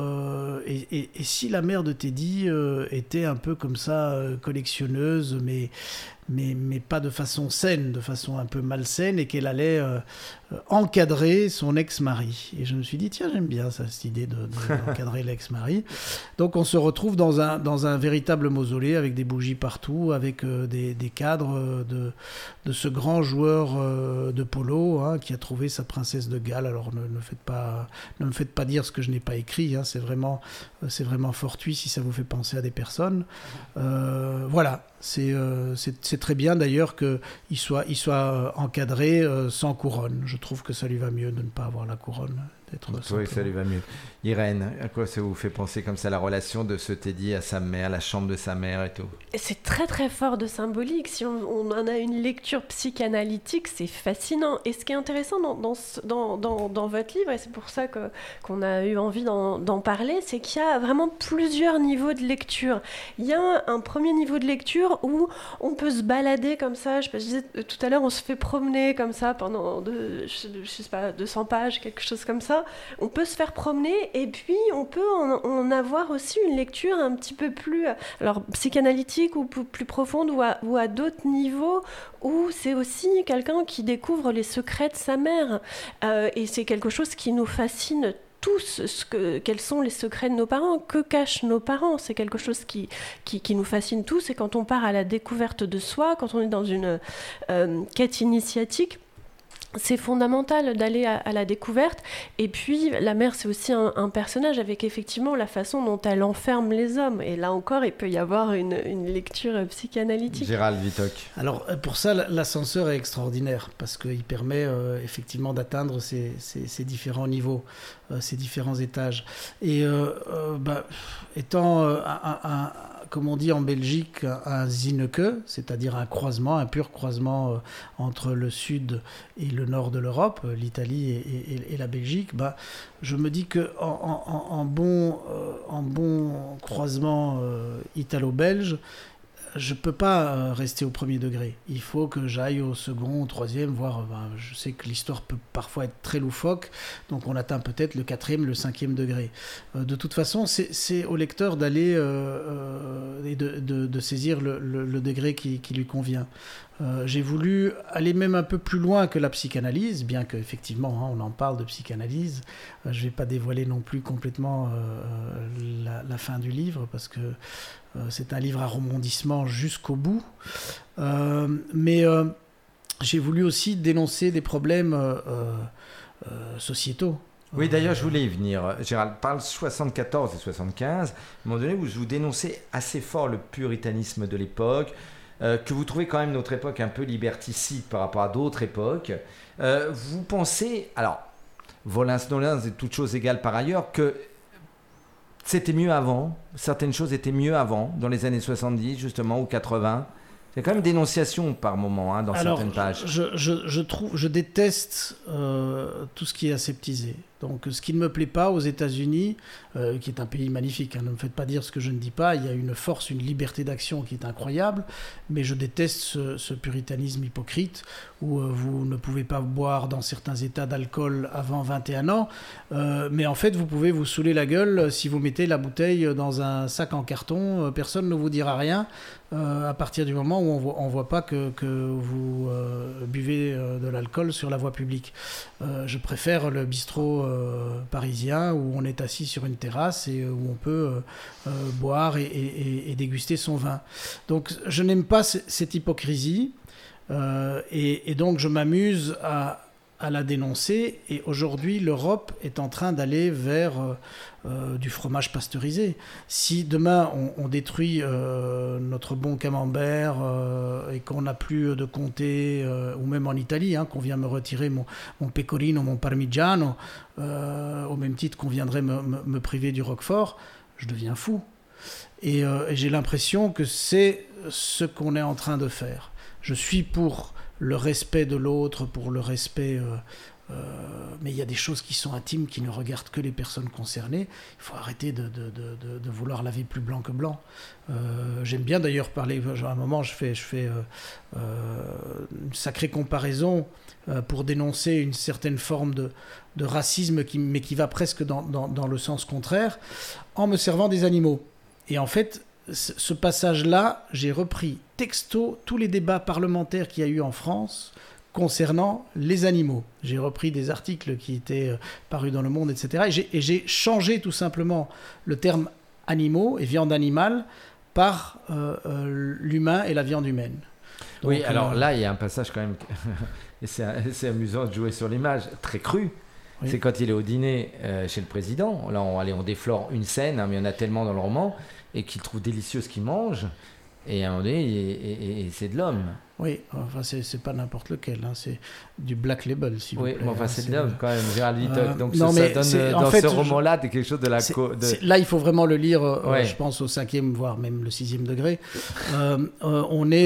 et si la mère de Teddy était un peu comme ça, collectionneuse, mais pas de façon saine, de façon un peu malsaine, et qu'elle allait encadrer son ex-mari. Et je me suis dit, tiens, j'aime bien ça, cette idée d'encadrer l'ex-mari. Donc on se retrouve dans un véritable mausolée, avec des bougies partout, avec des cadres de ce grand joueur de polo, hein, qui a trouvé sa princesse de Galles. Alors ne me faites pas dire ce que je n'ai pas écrit, hein, c'est vraiment fortuit si ça vous fait penser à des personnes. Voilà. C'est très bien d'ailleurs qu'il soit encadré sans couronne. Je trouve que ça lui va mieux de ne pas avoir la couronne. Oui, ça lui va mieux. Irène, à quoi ça vous fait penser comme ça, la relation de ce Teddy à sa mère, la chambre de sa mère et tout ? C'est très très fort de symbolique. Si on en a une lecture psychanalytique, c'est fascinant. Et ce qui est intéressant dans votre livre, et c'est pour ça qu'on a eu envie d'en parler, c'est qu'il y a vraiment plusieurs niveaux de lecture. Il y a un premier niveau de lecture où on peut se balader comme ça. Je disais tout à l'heure, on se fait promener comme ça pendant 200 pages, quelque chose comme ça. On peut se faire promener et puis on peut en avoir aussi une lecture un petit peu plus psychanalytique ou plus profonde ou à d'autres niveaux où c'est aussi quelqu'un qui découvre les secrets de sa mère et c'est quelque chose qui nous fascine tous, quels sont les secrets de nos parents, que cachent nos parents, c'est quelque chose qui nous fascine tous et quand on part à la découverte de soi, quand on est dans une quête initiatique, c'est fondamental d'aller à la découverte. Et puis, la mère, c'est aussi un personnage avec effectivement la façon dont elle enferme les hommes. Et là encore, il peut y avoir une lecture psychanalytique. Gérald Vitoc. Alors, pour ça, l'ascenseur est extraordinaire parce qu'il permet effectivement d'atteindre ces différents niveaux, ces différents étages. Et étant comme on dit en Belgique, un Zinneke, c'est-à-dire un pur croisement entre le sud et le nord de l'Europe, l'Italie et la Belgique, je me dis qu'en bon croisement italo-belge, je ne peux pas rester au premier degré. Il faut que j'aille au second, au troisième, voire je sais que l'histoire peut parfois être très loufoque, donc on atteint peut-être le quatrième, le cinquième degré. De toute façon, c'est au lecteur d'aller et de saisir le degré qui lui convient. J'ai voulu aller même un peu plus loin que la psychanalyse, bien qu'effectivement on en parle de psychanalyse. Je ne vais pas dévoiler non plus complètement la fin du livre, parce que c'est un livre à rebondissement jusqu'au bout. Mais j'ai voulu aussi dénoncer des problèmes sociétaux. Oui, d'ailleurs, je voulais y venir. Gérald parle 74 et 75. À un moment donné, vous dénoncez assez fort le puritanisme de l'époque, que vous trouvez quand même notre époque un peu liberticide par rapport à d'autres époques. Vous pensez, alors, volins-nolins et toutes choses égales par ailleurs, que c'était mieux avant, certaines choses étaient mieux avant, dans les années 70 justement, ou 80. Il y a quand même dénonciation par moment dans certaines pages. Je déteste tout ce qui est aseptisé. Donc, ce qui ne me plaît pas aux États-Unis, qui est un pays magnifique, ne me faites pas dire ce que je ne dis pas, il y a une force, une liberté d'action qui est incroyable, mais je déteste ce puritanisme hypocrite où vous ne pouvez pas boire dans certains états d'alcool avant 21 ans, mais en fait, vous pouvez vous saouler la gueule si vous mettez la bouteille dans un sac en carton, personne ne vous dira rien. À partir du moment où on voit pas que vous buvez de l'alcool sur la voie publique. Je préfère le bistrot parisien où on est assis sur une terrasse et où on peut boire et déguster son vin. Donc je n'aime pas cette hypocrisie et donc je m'amuse à la dénoncer, et aujourd'hui l'Europe est en train d'aller vers du fromage pasteurisé. Si demain on détruit notre bon camembert et qu'on n'a plus de comté, ou même en Italie, qu'on vient me retirer mon pecorino, mon parmigiano, au même titre qu'on viendrait me priver du roquefort, je deviens fou. Et j'ai l'impression que c'est ce qu'on est en train de faire. Je suis pour le respect de l'autre, pour le respect... mais il y a des choses qui sont intimes, qui ne regardent que les personnes concernées. Il faut arrêter de vouloir laver plus blanc que blanc. J'aime bien d'ailleurs parler... À un moment, je fais une sacrée comparaison pour dénoncer une certaine forme de racisme, mais qui va presque dans le sens contraire, en me servant des animaux. Et en fait... Ce passage-là, j'ai repris texto tous les débats parlementaires qu'il y a eu en France concernant les animaux. J'ai repris des articles qui étaient parus dans Le Monde, etc. Et j'ai changé tout simplement le terme animaux et viande animale par l'humain et la viande humaine. Donc, oui, alors là, il y a un passage quand même, et c'est amusant de jouer sur l'image, très cru. Oui. C'est quand il est au dîner chez le président. Là, on déflore une scène, mais il y en a tellement dans le roman, et qu'il trouve délicieux ce qu'il mange, et à un moment donné, et c'est de l'homme. Oui, enfin, c'est pas n'importe lequel, c'est du Black Label, s'il vous plaît. Oui, enfin, c'est de l'homme quand même, Gérald Vittock. Donc ça donne, dans ce roman-là, quelque chose de la... Là, il faut vraiment le lire, je pense, au 5e, voire même le 6e degré. On est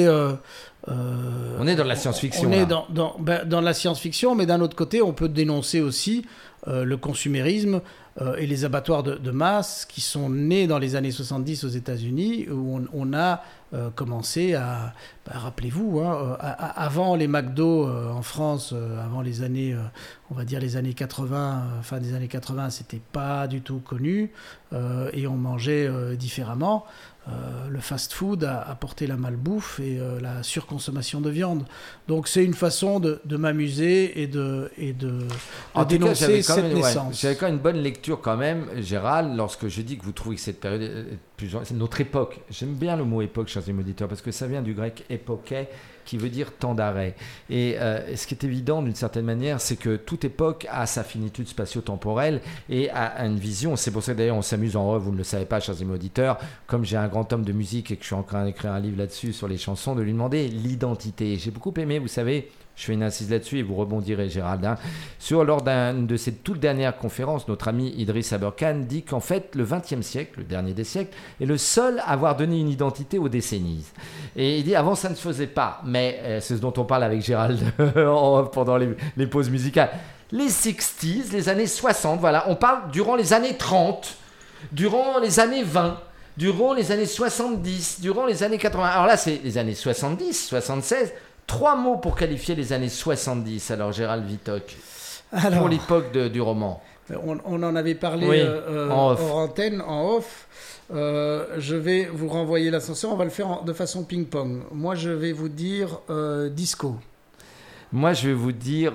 dans la science-fiction. On est dans la science-fiction, mais d'un autre côté, on peut dénoncer aussi le consumérisme et les abattoirs de masse qui sont nés dans les années 70 aux États-Unis, où on a commencé à... rappelez-vous, avant les McDo en France, avant les années, on va dire les années 80, fin des années 80, c'était pas du tout connu, et on mangeait différemment. Le fast-food a apporté la malbouffe et la surconsommation de viande. Donc c'est une façon de m'amuser et de dénoncer cette naissance. J'avais quand même une bonne lecture quand même, Gérald, lorsque je dis que vous trouvez que cette période, c'est notre époque. J'aime bien le mot époque, chers auditeurs, parce que ça vient du grec époké, qui veut dire temps d'arrêt. Et ce qui est évident d'une certaine manière, c'est que toute époque a sa finitude spatio-temporelle et a une vision. C'est pour ça que d'ailleurs on s'amuse en off, vous ne le savez pas, chers auditeurs, comme j'ai un grand homme de musique et que je suis en train d'écrire un livre là-dessus sur les chansons, de lui demander l'identité. J'ai beaucoup aimé, vous savez, je fais une incise là-dessus et vous rebondirez, Gérald, lors d'une de ses toutes dernières conférences, notre ami Idriss Aberkan dit qu'en fait, le XXe siècle, le dernier des siècles, est le seul à avoir donné une identité aux décennies. Et il dit, avant, ça ne se faisait pas. Mais c'est ce dont on parle avec Gérald pendant les pauses musicales. Les 60s, les années 60, voilà, on parle durant les années 30, durant les années 20, durant les années 70, durant les années 80. Alors là, c'est les années 70, 76... 3 mots pour qualifier les années 70, alors Gérald Vittock, pour l'époque du roman. On en avait parlé hors antenne, en off. Je vais vous renvoyer l'ascenseur, on va le faire de façon ping-pong. Moi, je vais vous dire disco. Moi, je vais vous dire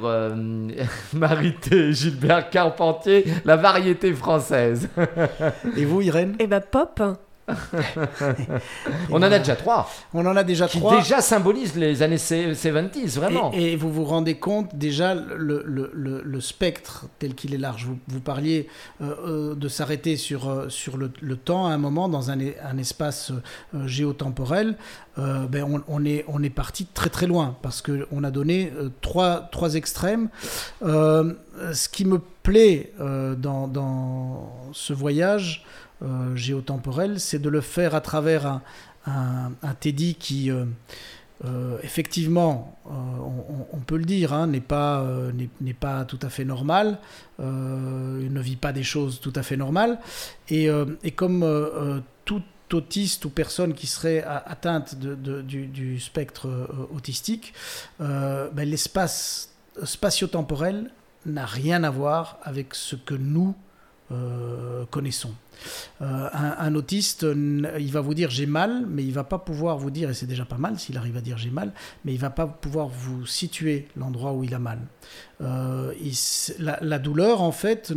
Marité, Gilbert Carpentier, la variété française. Et vous, Irène ? Eh ben, pop. On en a déjà 3. On en a déjà 3. Qui déjà symbolisent les années 70, vraiment. Et vous vous rendez compte déjà le spectre tel qu'il est large. Vous parliez de s'arrêter sur le temps à un moment dans un espace géotemporel. On est parti très très loin parce qu'on a donné trois extrêmes. Ce qui me plaît dans ce voyage géotemporel, c'est de le faire à travers un Teddy qui effectivement, on peut le dire, hein, n'est pas tout à fait normal, ne vit pas des choses tout à fait normales, et comme tout autiste ou personne qui serait atteinte du spectre autistique, l'espace spatio-temporel n'a rien à voir avec ce que nous connaissons. Un autiste, il va vous dire j'ai mal, mais il va pas pouvoir vous dire, et c'est déjà pas mal s'il arrive à dire j'ai mal, mais il va pas pouvoir vous situer l'endroit où il a mal. La douleur, en fait, il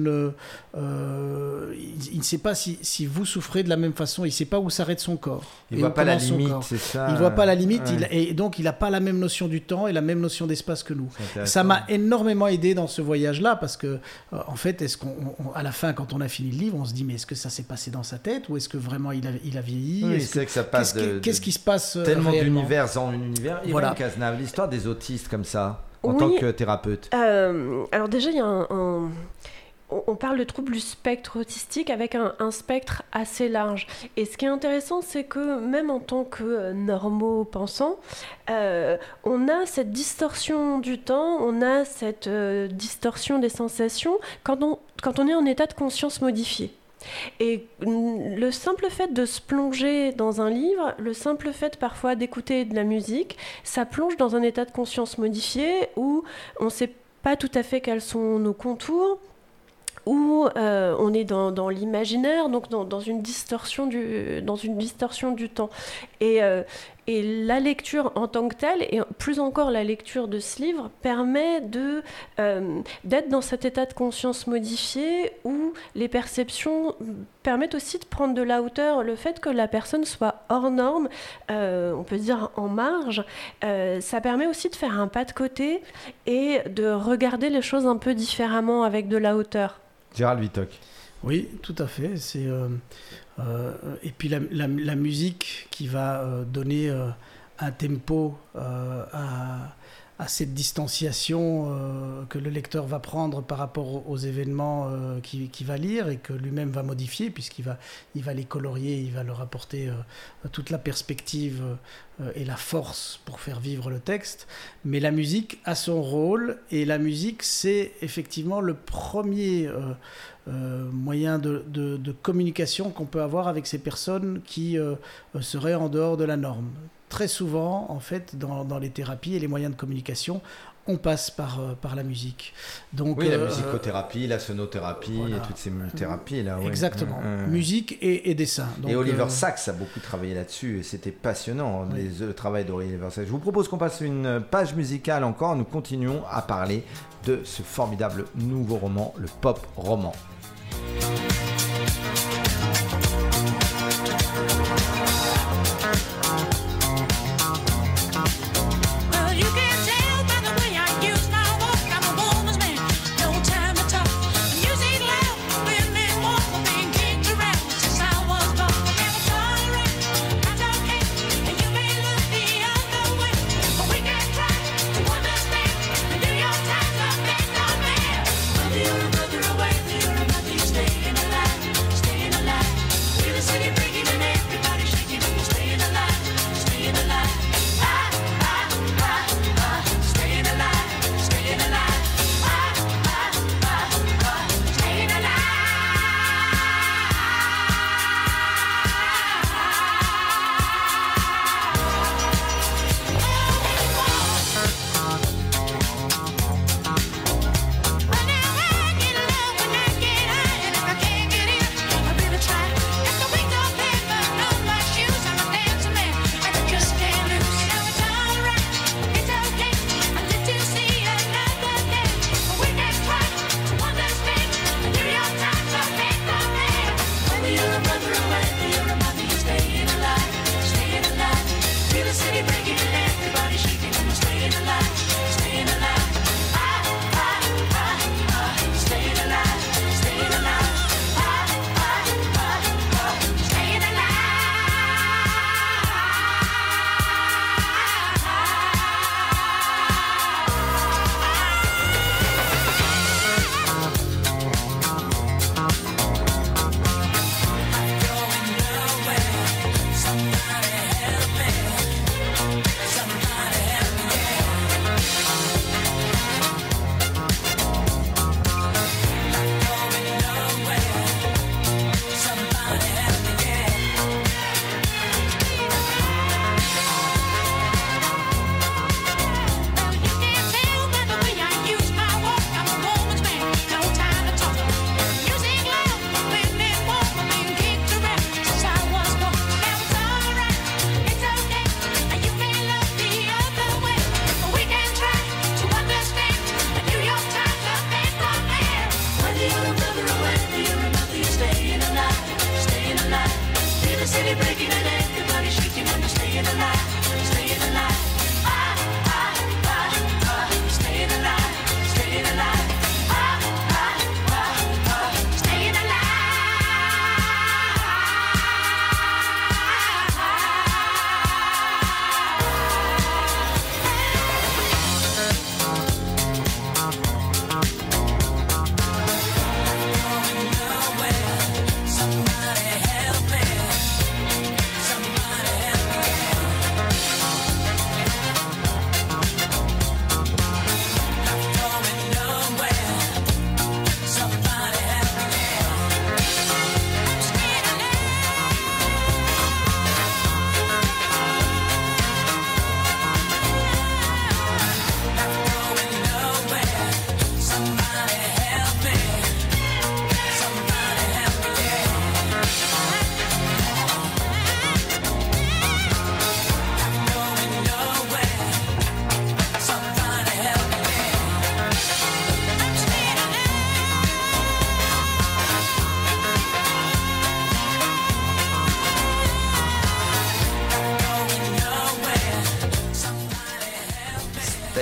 ne sait pas si vous souffrez de la même façon, il ne sait pas où s'arrête son corps. Il ne voit pas la limite, c'est ça. Il ne voit pas la limite, ouais. Et donc il n'a pas la même notion du temps et la même notion d'espace que nous. Ça m'a énormément aidé dans ce voyage-là, parce que, en fait, à la fin, quand on a fini le livre, on se dit, mais est-ce que ça s'est passé dans sa tête, ou est-ce que vraiment il a vieilli? Oui, c'est que ça passe qu'est-ce qui se passe tellement réellement d'univers en univers. Voilà. Yvan Cazenave, l'histoire des autistes comme ça, en Oui. tant que thérapeute. Alors déjà, il y a on parle de troubles du spectre autistique avec un spectre assez large. Et ce qui est intéressant, c'est que même en tant que normaux pensants, on a cette distorsion du temps, on a cette distorsion des sensations quand on est en état de conscience modifié. Et le simple fait de se plonger dans un livre, le simple fait parfois d'écouter de la musique, ça plonge dans un état de conscience modifié où on ne sait pas tout à fait quels sont nos contours, où on est dans l'imaginaire, donc dans une distorsion du temps. Et la lecture en tant que telle, et plus encore la lecture de ce livre, permet d'être dans cet état de conscience modifié où les perceptions permettent aussi de prendre de la hauteur. Le fait que la personne soit hors norme, on peut dire en marge, ça permet aussi de faire un pas de côté et de regarder les choses un peu différemment avec de la hauteur. Gérald Vittock. Oui, tout à fait. Et puis la musique qui va donner un tempo à cette distanciation que le lecteur va prendre par rapport aux événements qu'il va lire et que lui-même va modifier, puisqu'il va les colorier, il va leur apporter toute la perspective et la force pour faire vivre le texte. Mais la musique a son rôle, et la musique, c'est effectivement le premier moyen de communication qu'on peut avoir avec ces personnes qui seraient en dehors de la norme. Très souvent, en fait, dans les thérapies et les moyens de communication, on passe par la musique. Donc, oui, la musicothérapie, la sonothérapie, voilà. Et toutes ces thérapies là. Ouais. Exactement. Musique et dessin. Donc, et Oliver Sacks a beaucoup travaillé là-dessus, et c'était passionnant, oui. Le travail d'Oliver Sacks. Je vous propose qu'on passe une page musicale encore. Nous continuons à parler de ce formidable nouveau roman, le pop roman. Away,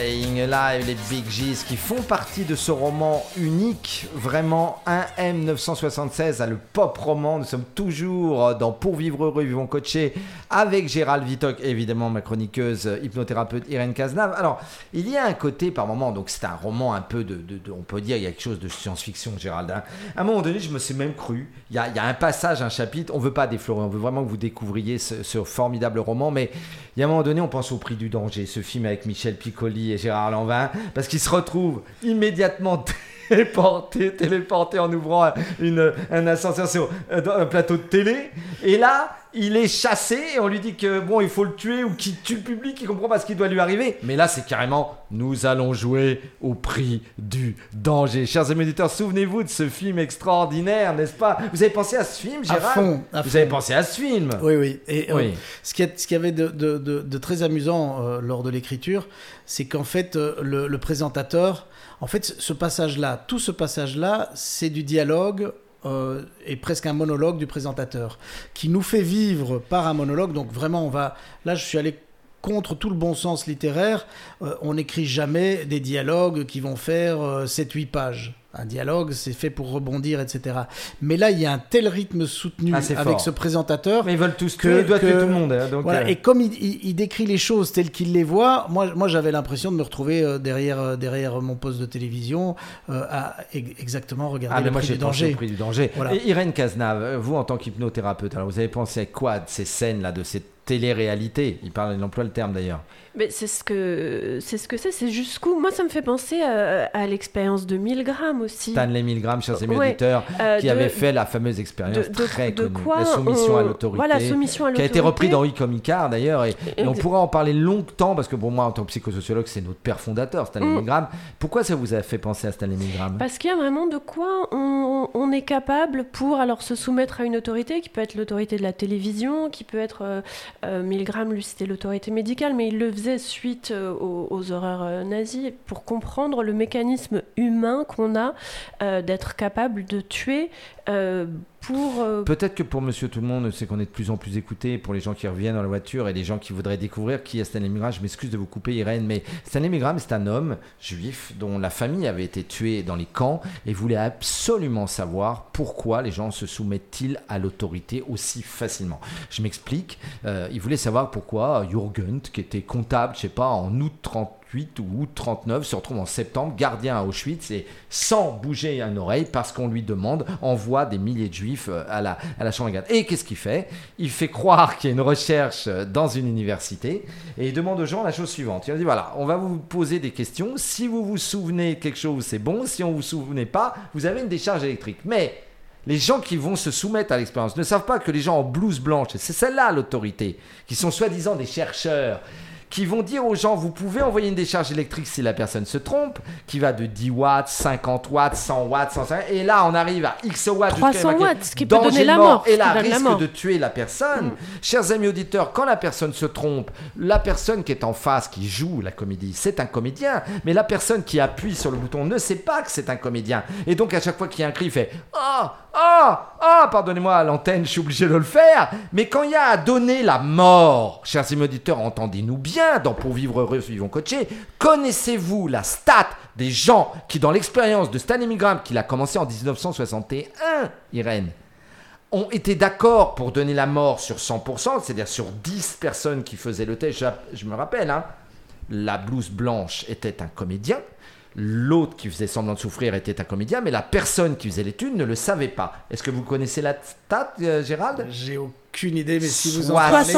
Staying Alive, les Bee Gees qui font partie de ce roman unique, vraiment 1M 976, le pop roman. Nous sommes toujours dans Pour vivre heureux, vivons coachés avec Gérald Vittock, évidemment ma chroniqueuse hypnothérapeute Irène Cazenave. Alors, il y a un côté par moment, donc c'est un roman un peu on peut dire il y a quelque chose de science-fiction, Gérald. Hein. À un moment donné, je me suis même cru, il y a un passage, un chapitre, on veut pas déflorer, on veut vraiment que vous découvriez ce formidable roman, mais il y a un moment donné, on pense au Prix du danger, ce film avec Michel Piccoli et Gérard Lanvin, parce qu'ils se retrouvent immédiatement téléportés en ouvrant un ascenseur sur un plateau de télé, et là il est chassé et on lui dit que bon il faut le tuer ou qu'il tue le public, il comprend pas ce qui doit lui arriver, mais là c'est carrément nous allons jouer au Prix du danger. Chers amis auditeurs, souvenez-vous de ce film extraordinaire, n'est-ce pas? Vous avez pensé à ce film, Gérard? À fond. Vous avez pensé à ce film? Oui. Et oui. Ce qu'il y avait de très amusant lors de l'écriture, c'est qu'en fait le présentateur, en fait tout ce passage-là, c'est du dialogue et presque un monologue du présentateur qui nous fait vivre par un monologue. Donc vraiment, là je suis allé contre tout le bon sens littéraire. On n'écrit jamais des dialogues qui vont faire 7-8 pages. Un dialogue, c'est fait pour rebondir, etc. Mais là, il y a un tel rythme soutenu avec ce présentateur. Mais ils veulent tous tuer, il doit tuer tout le monde. Hein, donc voilà. Et comme il décrit les choses telles qu'il les voit, moi j'avais l'impression de me retrouver derrière mon poste de télévision à exactement regarder le Prix du danger. Voilà. Et Irène Cazenave, vous en tant qu'hypnothérapeute, alors vous avez pensé à quoi de ces scènes-là, de cette télé-réalité? Il emploie le terme d'ailleurs. Mais c'est jusqu'où. Moi, ça me fait penser à l'expérience de Milgram aussi. Stanley Milgram, chers amis auditeurs, qui avait fait la fameuse expérience très connue, la soumission à l'autorité. Voilà, soumission à l'autorité. Qui a été repris dans Oui comme Icare d'ailleurs. Et on pourra en parler longtemps, parce que pour moi, en tant que psychosociologue, c'est notre père fondateur, Stanley Milgram. Pourquoi ça vous a fait penser à Stanley Milgram? Parce qu'il y a vraiment de quoi on est capable pour alors se soumettre à une autorité, qui peut être l'autorité de la télévision, qui peut être. Milgram, lui, c'était l'autorité médicale, mais il le faisait suite aux horreurs nazies, pour comprendre le mécanisme humain qu'on a d'être capable de tuer Peut-être que pour Monsieur Tout-le-Monde, c'est qu'on est de plus en plus écouté, pour les gens qui reviennent dans la voiture et les gens qui voudraient découvrir qui est Stanley Milgram. Je m'excuse de vous couper, Irène, mais Stanley Milgram, c'est un homme juif dont la famille avait été tuée dans les camps et voulait absolument savoir pourquoi les gens se soumettent-ils à l'autorité aussi facilement. Je m'explique, il voulait savoir pourquoi Jürgen, qui était comptable, je sais pas, en août 38 ou août 39, se retrouve en septembre gardien à Auschwitz et sans bouger une oreille parce qu'on lui envoie des milliers de juifs à la chambre de garde. Et qu'est-ce qu'il fait? Il fait croire qu'il y a une recherche dans une université et il demande aux gens la chose suivante. Il dit voilà, on va vous poser des questions. Si vous vous souvenez de quelque chose, c'est bon. Si on ne vous souvenez pas, vous avez une décharge électrique. Mais les gens qui vont se soumettre à l'expérience ne savent pas que les gens en blouse blanche, c'est celle-là l'autorité, qui sont soi-disant des chercheurs, qui vont dire aux gens, vous pouvez envoyer une décharge électrique si la personne se trompe, qui va de 10 watts, 50 watts, 100 watts, 150, et là on arrive à X watts, 300 watts, ce qui peut donner la mort, et là risque de tuer la personne. Chers amis auditeurs, quand la personne se trompe, la personne qui est en face, qui joue la comédie, c'est un comédien, mais la personne qui appuie sur le bouton ne sait pas que c'est un comédien, et donc à chaque fois qu'il y a un cri, il fait pardonnez-moi à l'antenne, je suis obligé de le faire. Mais quand il y a à donner la mort, chers amis auditeurs, entendez-nous bien, dans Pour vivre heureux, vivons coachés, connaissez-vous la stat des gens qui, dans l'expérience de Stanley Milgram, qu'il a commencé en 1961, Irène, ont été d'accord pour donner la mort sur 100%, c'est-à-dire sur 10 personnes qui faisaient le test. Je me rappelle, la blouse blanche était un comédien. L'autre qui faisait semblant de souffrir était un comédien, mais la personne qui faisait l'étude ne le savait pas. Est-ce que vous connaissez la stat, Gérald? J'ai aucune idée, mais si vous en parlez...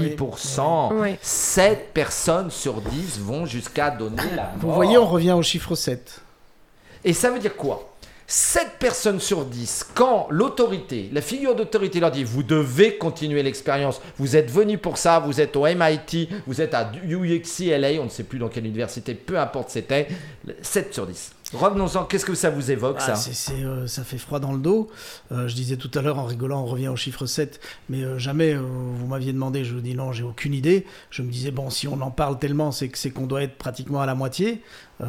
70%. Oui. 7 personnes sur 10 vont jusqu'à donner la mort. Vous voyez, on revient au chiffre 7. Et ça veut dire quoi? 7 personnes sur 10, quand l'autorité, la figure d'autorité leur dit « Vous devez continuer l'expérience, vous êtes venu pour ça, vous êtes au MIT, vous êtes à UCLA, on ne sait plus dans quelle université, peu importe c'était, 7 sur 10. » Revenons-en, qu'est-ce que ça vous évoque, ça? Ça fait froid dans le dos. Je disais tout à l'heure en rigolant, on revient au chiffre 7, mais jamais vous m'aviez demandé, je vous dis non, j'ai aucune idée. Je me disais, bon, si on en parle tellement, c'est qu'on doit être pratiquement à la moitié.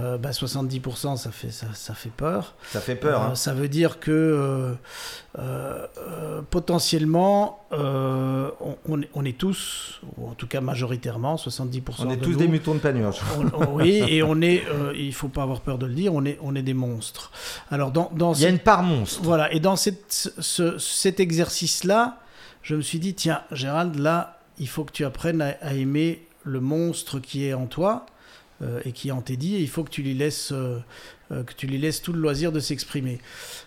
70%, ça fait peur. Ça fait peur, hein. Ça veut dire que potentiellement, on est tous, ou en tout cas majoritairement, 70% On est de tous nous, des moutons de panurge. oui, et on est, il ne faut pas avoir peur de le dire, on est des monstres. Alors Il y a une part monstre. Voilà, et dans cet exercice-là, je me suis dit, tiens, Gérald, là, il faut que tu apprennes à aimer le monstre qui est en toi et qui est en Teddy, et il faut que tu lui laisses tout le loisir de s'exprimer.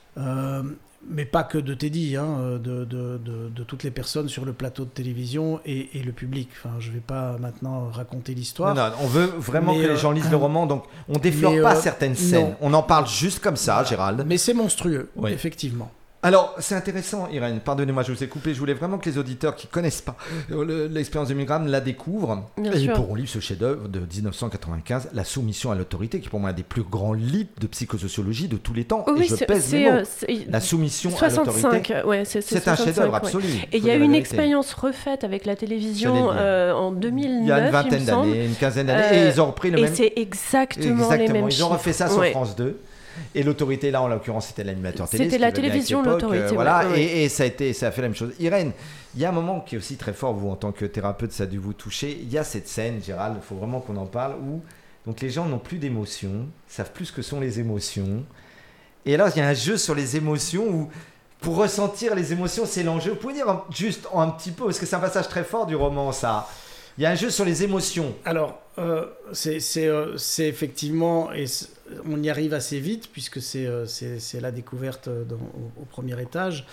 Mais pas que de Teddy, hein, de toutes les personnes sur le plateau de télévision et le public. Enfin, je ne vais pas maintenant raconter l'histoire. Non, on veut vraiment que les gens lisent le roman, donc on déflore pas certaines scènes. Non. On en parle juste comme ça, voilà. Gérald. Mais c'est monstrueux, Oui. effectivement. Alors, c'est intéressant, Irène, pardonnez-moi, je vous ai coupé, je voulais vraiment que les auditeurs qui ne connaissent pas l'expérience de Milgram la découvrent. Bien et ils sûr. pourront lire ce chef-d'œuvre de 1995, La soumission à l'autorité, qui est pour moi un des plus grands livres de psychosociologie de tous les temps. Oui, et je pèse mes mots. La soumission à l'autorité. 65, ouais, c'est C'est un 65, chef-d'œuvre ouais. absolu. Et il y a eu une expérience refaite avec la télévision en 2009, Il y a une vingtaine me semble. d'années, une quinzaine d'années, et ils ont repris le Et même. c'est exactement les mêmes Ils ont refait ça sur chiffres. Ouais. France 2. Et l'autorité, là, en l'occurrence, c'était l'animateur télé. C'était ce qui la va bien avec télévision, l'époque, l'autorité, voilà, ouais. et ça a fait la même chose. Irène, il y a un moment qui est aussi très fort, vous, en tant que thérapeute, ça a dû vous toucher. Il y a cette scène, Gérald, il faut vraiment qu'on en parle, où donc, les gens n'ont plus d'émotions, savent plus ce que sont les émotions. Et alors, il y a un jeu sur les émotions où, pour ressentir les émotions, c'est l'enjeu. Vous pouvez dire juste un petit peu, parce que c'est un passage très fort du roman, ça. Il y a un jeu sur les émotions. Alors, c'est effectivement, on y arrive assez vite, puisque c'est la découverte au premier étage.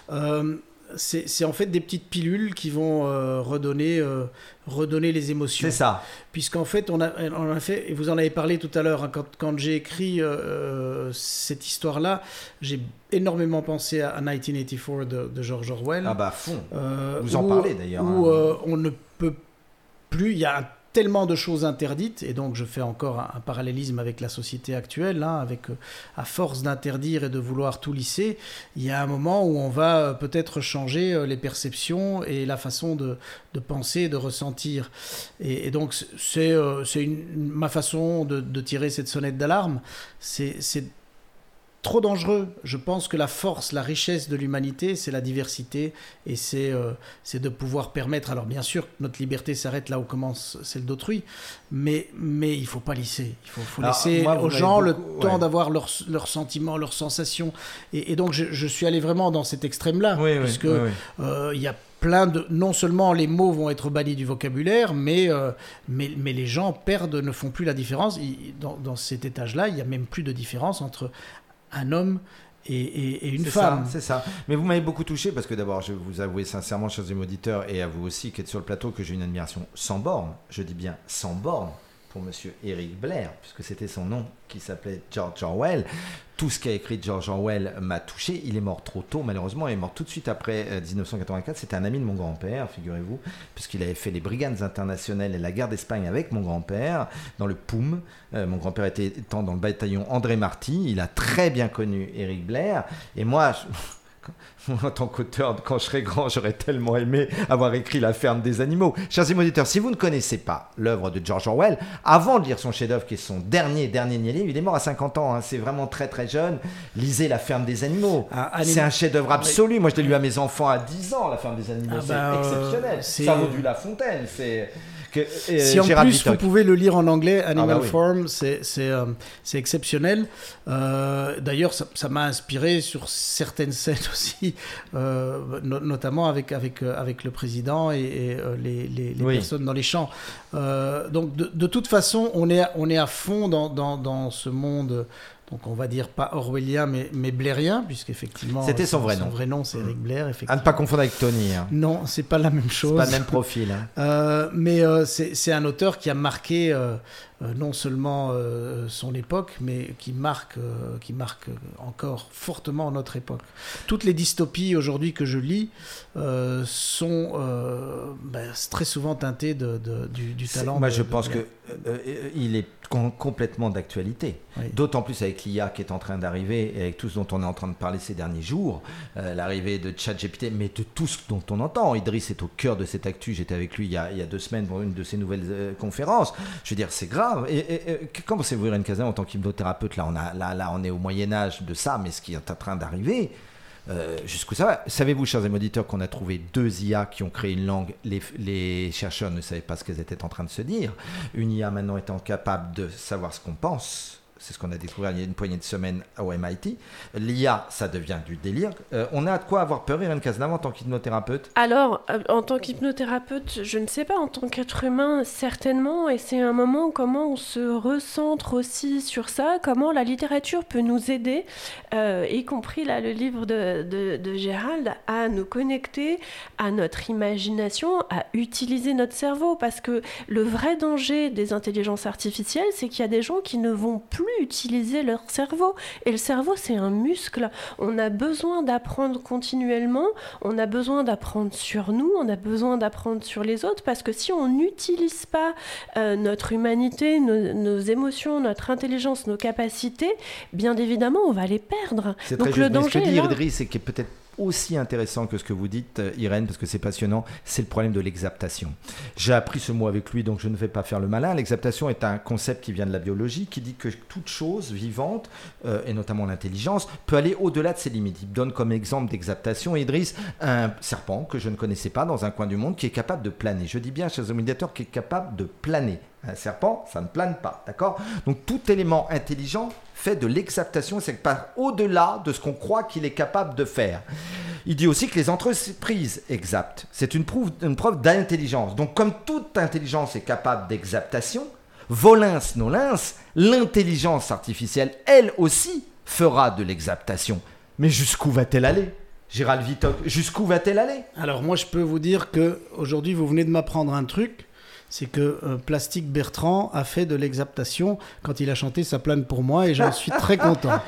C'est en fait des petites pilules qui vont redonner les émotions. C'est ça. Puisqu'en fait, on a fait, et vous en avez parlé tout à l'heure, hein, quand j'ai écrit cette histoire-là, j'ai énormément pensé à 1984 de George Orwell. Ah bah, fond. Vous en parlez d'ailleurs. Où on ne peut plus, il y a tellement de choses interdites, et donc je fais encore un parallélisme avec la société actuelle, hein, avec à force d'interdire et de vouloir tout lisser, il y a un moment où on va peut-être changer les perceptions et la façon de penser et de ressentir. Et donc c'est ma façon de tirer cette sonnette d'alarme. C'est trop dangereux. Je pense que la force, la richesse de l'humanité, c'est la diversité, et c'est de pouvoir permettre. Alors bien sûr, notre liberté s'arrête là où commence celle d'autrui, mais il ne faut pas lisser. Il faut laisser aux gens le temps d'avoir leurs sentiments, leurs sensations. Et donc je suis allé vraiment dans cet extrême-là, puisque il y a plein de... Non seulement les mots vont être bannis du vocabulaire, mais les gens ne font plus la différence. Dans cet étage-là, il n'y a même plus de différence entre un homme et une femme. C'est ça. Mais vous m'avez beaucoup touché parce que d'abord, je vais vous avouer sincèrement, chers auditeurs, et à vous aussi qui êtes sur le plateau, que j'ai une admiration sans borne. Je dis bien sans borne pour monsieur Eric Blair, puisque c'était son nom, qui s'appelait George Orwell. Tout ce qu'a écrit George Orwell m'a touché. Il est mort trop tôt, malheureusement. Il est mort tout de suite après 1984. C'était un ami de mon grand-père, figurez-vous, puisqu'il avait fait les brigades internationales et la guerre d'Espagne avec mon grand-père dans le POUM. Mon grand-père étant dans le bataillon André Marty. Il a très bien connu Eric Blair. Et moi... en tant qu'auteur, quand je serai grand, j'aurais tellement aimé avoir écrit La ferme des animaux. Chers auditeurs, si vous ne connaissez pas l'œuvre de George Orwell, avant de lire son chef-d'œuvre, qui est son dernier livre, il est mort à 50 ans, hein, c'est vraiment très très jeune, lisez La ferme des animaux. C'est un chef-d'œuvre absolu. Moi, je l'ai lu à mes enfants à 10 ans, La ferme des animaux. Exceptionnel. Ça vaut du La Fontaine. Si en Gérard plus Vittock. vous pouvez le lire en anglais, Animal oui. Farm, c'est exceptionnel. D'ailleurs, ça m'a inspiré sur certaines scènes aussi, notamment avec le président et les personnes dans les champs. Donc de toute façon, on est à fond dans ce monde. Donc on va dire pas orwellien mais blairien, puisqu'effectivement c'était son vrai nom. Son vrai nom, c'est Eric Blair, effectivement. À ne pas confondre avec Tony. Hein. Non, c'est pas la même chose. C'est pas le même profil. Hein. Mais c'est un auteur qui a marqué non seulement son époque, mais qui marque encore fortement notre époque. Toutes les dystopies aujourd'hui que je lis sont très souvent teintées du talent. Moi, je pense que il est complètement d'actualité. Oui. D'autant plus avec l'IA qui est en train d'arriver et avec tout ce dont on est en train de parler ces derniers jours, l'arrivée de ChatGPT, mais de tout ce dont on entend. Idriss est au cœur de cette actu. J'étais avec lui il y a 2 semaines pour une de ses nouvelles conférences. Je veux dire, c'est grave. Et quand pensez-vous, Irène Cazin, en tant qu'hypnothérapeute, là, on est au Moyen-Âge de ça, mais ce qui est en train d'arriver, jusqu'où ça va. Savez-vous, chers amis auditeurs, qu'on a trouvé 2 IA qui ont créé une langue. Les chercheurs ne savaient pas ce qu'elles étaient en train de se dire. Une IA maintenant étant capable de savoir ce qu'on pense. C'est ce qu'on a découvert il y a une poignée de semaines au MIT. L'IA, ça devient du délire. On a de quoi avoir peur, Irène Cazenave, en tant qu'hypnothérapeute? Alors, en tant qu'hypnothérapeute, je ne sais pas, en tant qu'être humain, certainement, et c'est un moment comment on se recentre aussi sur ça, comment la littérature peut nous aider, y compris là, le livre de Gérald, à nous connecter à notre imagination, à utiliser notre cerveau, parce que le vrai danger des intelligences artificielles, c'est qu'il y a des gens qui ne vont plus utiliser leur cerveau. Et le cerveau, c'est un muscle. On a besoin d'apprendre continuellement, on a besoin d'apprendre sur nous, on a besoin d'apprendre sur les autres, parce que si on n'utilise pas notre humanité, nos émotions, notre intelligence, nos capacités, bien évidemment, on va les perdre. C'est Donc très le juste. Mais ce danger que dit est là. Idriss, c'est qui est peut-être aussi intéressant que ce que vous dites, Irène, parce que c'est passionnant, c'est le problème de l'exaptation. J'ai appris ce mot avec lui, donc je ne vais pas faire le malin. L'exaptation est un concept qui vient de la biologie, qui dit que toute chose vivante, et notamment l'intelligence, peut aller au-delà de ses limites. Il donne comme exemple d'exaptation, Idriss, un serpent que je ne connaissais pas dans un coin du monde qui est capable de planer. Je dis bien, chers médiateurs, qui est capable de planer. Un serpent, ça ne plane pas, d'accord? Donc tout élément intelligent fait de l'exaptation, c'est que part au-delà de ce qu'on croit qu'il est capable de faire. Il dit aussi que les entreprises exaptent. C'est une preuve d'intelligence. Donc comme toute intelligence est capable d'exaptation, volins nolins, l'intelligence artificielle, elle aussi, fera de l'exaptation. Mais jusqu'où va-t-elle aller? Gérald Vittock, jusqu'où va-t-elle aller? Alors moi, je peux vous dire qu'aujourd'hui, vous venez de m'apprendre un truc. C'est que Plastique Bertrand a fait de l'exaptation quand il a chanté Ça plane pour moi et j'en suis très content.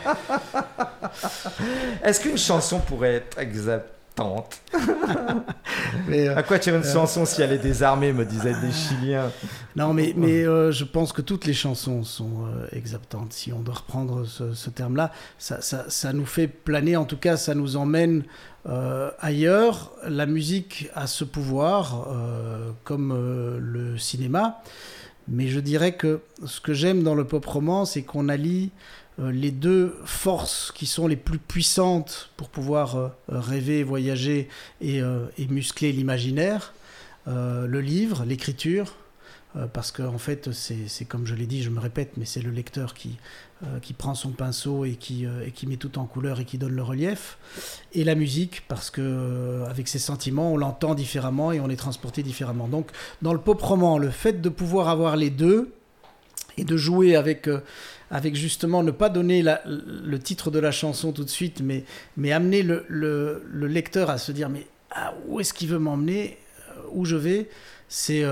Est-ce qu'une chanson pourrait être exaptante? Mais, à quoi tirer une chanson si elle est désarmée, me disaient des Chiliens? Non, mais je pense que toutes les chansons sont exaptantes. Si on doit reprendre ce terme-là, ça nous fait planer, en tout cas ça nous emmène ailleurs. La musique a ce pouvoir, comme le cinéma, mais je dirais que ce que j'aime dans le pop roman, c'est qu'on allie les deux forces qui sont les plus puissantes pour pouvoir rêver, voyager et muscler l'imaginaire, le livre, l'écriture, parce qu'en fait, c'est comme je l'ai dit, je me répète, mais c'est le lecteur qui prend son pinceau et qui met tout en couleur et qui donne le relief, et la musique, parce que avec ses sentiments, on l'entend différemment et on est transporté différemment. Donc, dans le pop roman, le fait de pouvoir avoir les deux et de jouer avec justement, ne pas donner le titre de la chanson tout de suite, mais amener le lecteur à se dire, mais où est-ce qu'il veut m'emmener, où je vais, c'était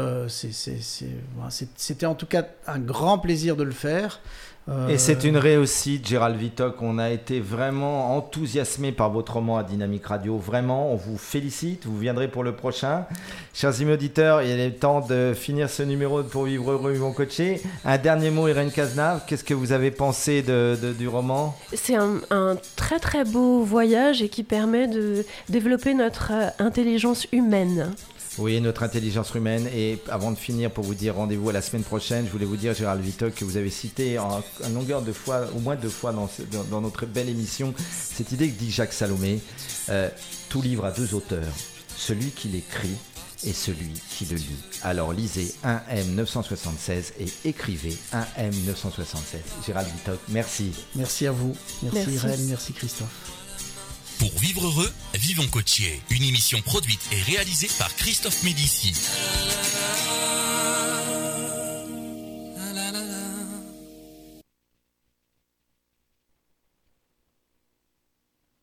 en tout cas un grand plaisir de le faire. Et c'est une réussite, Gérald Vittock. On a été vraiment enthousiasmés par votre roman à Dynamique Radio. Vraiment, on vous félicite. Vous viendrez pour le prochain. Chers amis auditeurs, il est temps de finir ce numéro de Pour Vivre Heureux, Yvon Cotier. Un dernier mot, Irène Cazenave. Qu'est-ce que vous avez pensé du roman? C'est un très très beau voyage et qui permet de développer notre intelligence humaine. Oui, notre intelligence humaine. Et avant de finir, pour vous dire rendez-vous à la semaine prochaine, je voulais vous dire, Gérald Vittock, que vous avez cité en longueur de fois, au moins 2 fois dans notre belle émission, cette idée que dit Jacques Salomé, tout livre a 2 auteurs, celui qui l'écrit et celui qui le lit. Alors lisez 1M976 et écrivez 1M976. Gérald Vittock, merci. Merci à vous. Merci Irène, merci Christophe. Pour vivre heureux, vivons Cotier. Une émission produite et réalisée par Christophe Médici.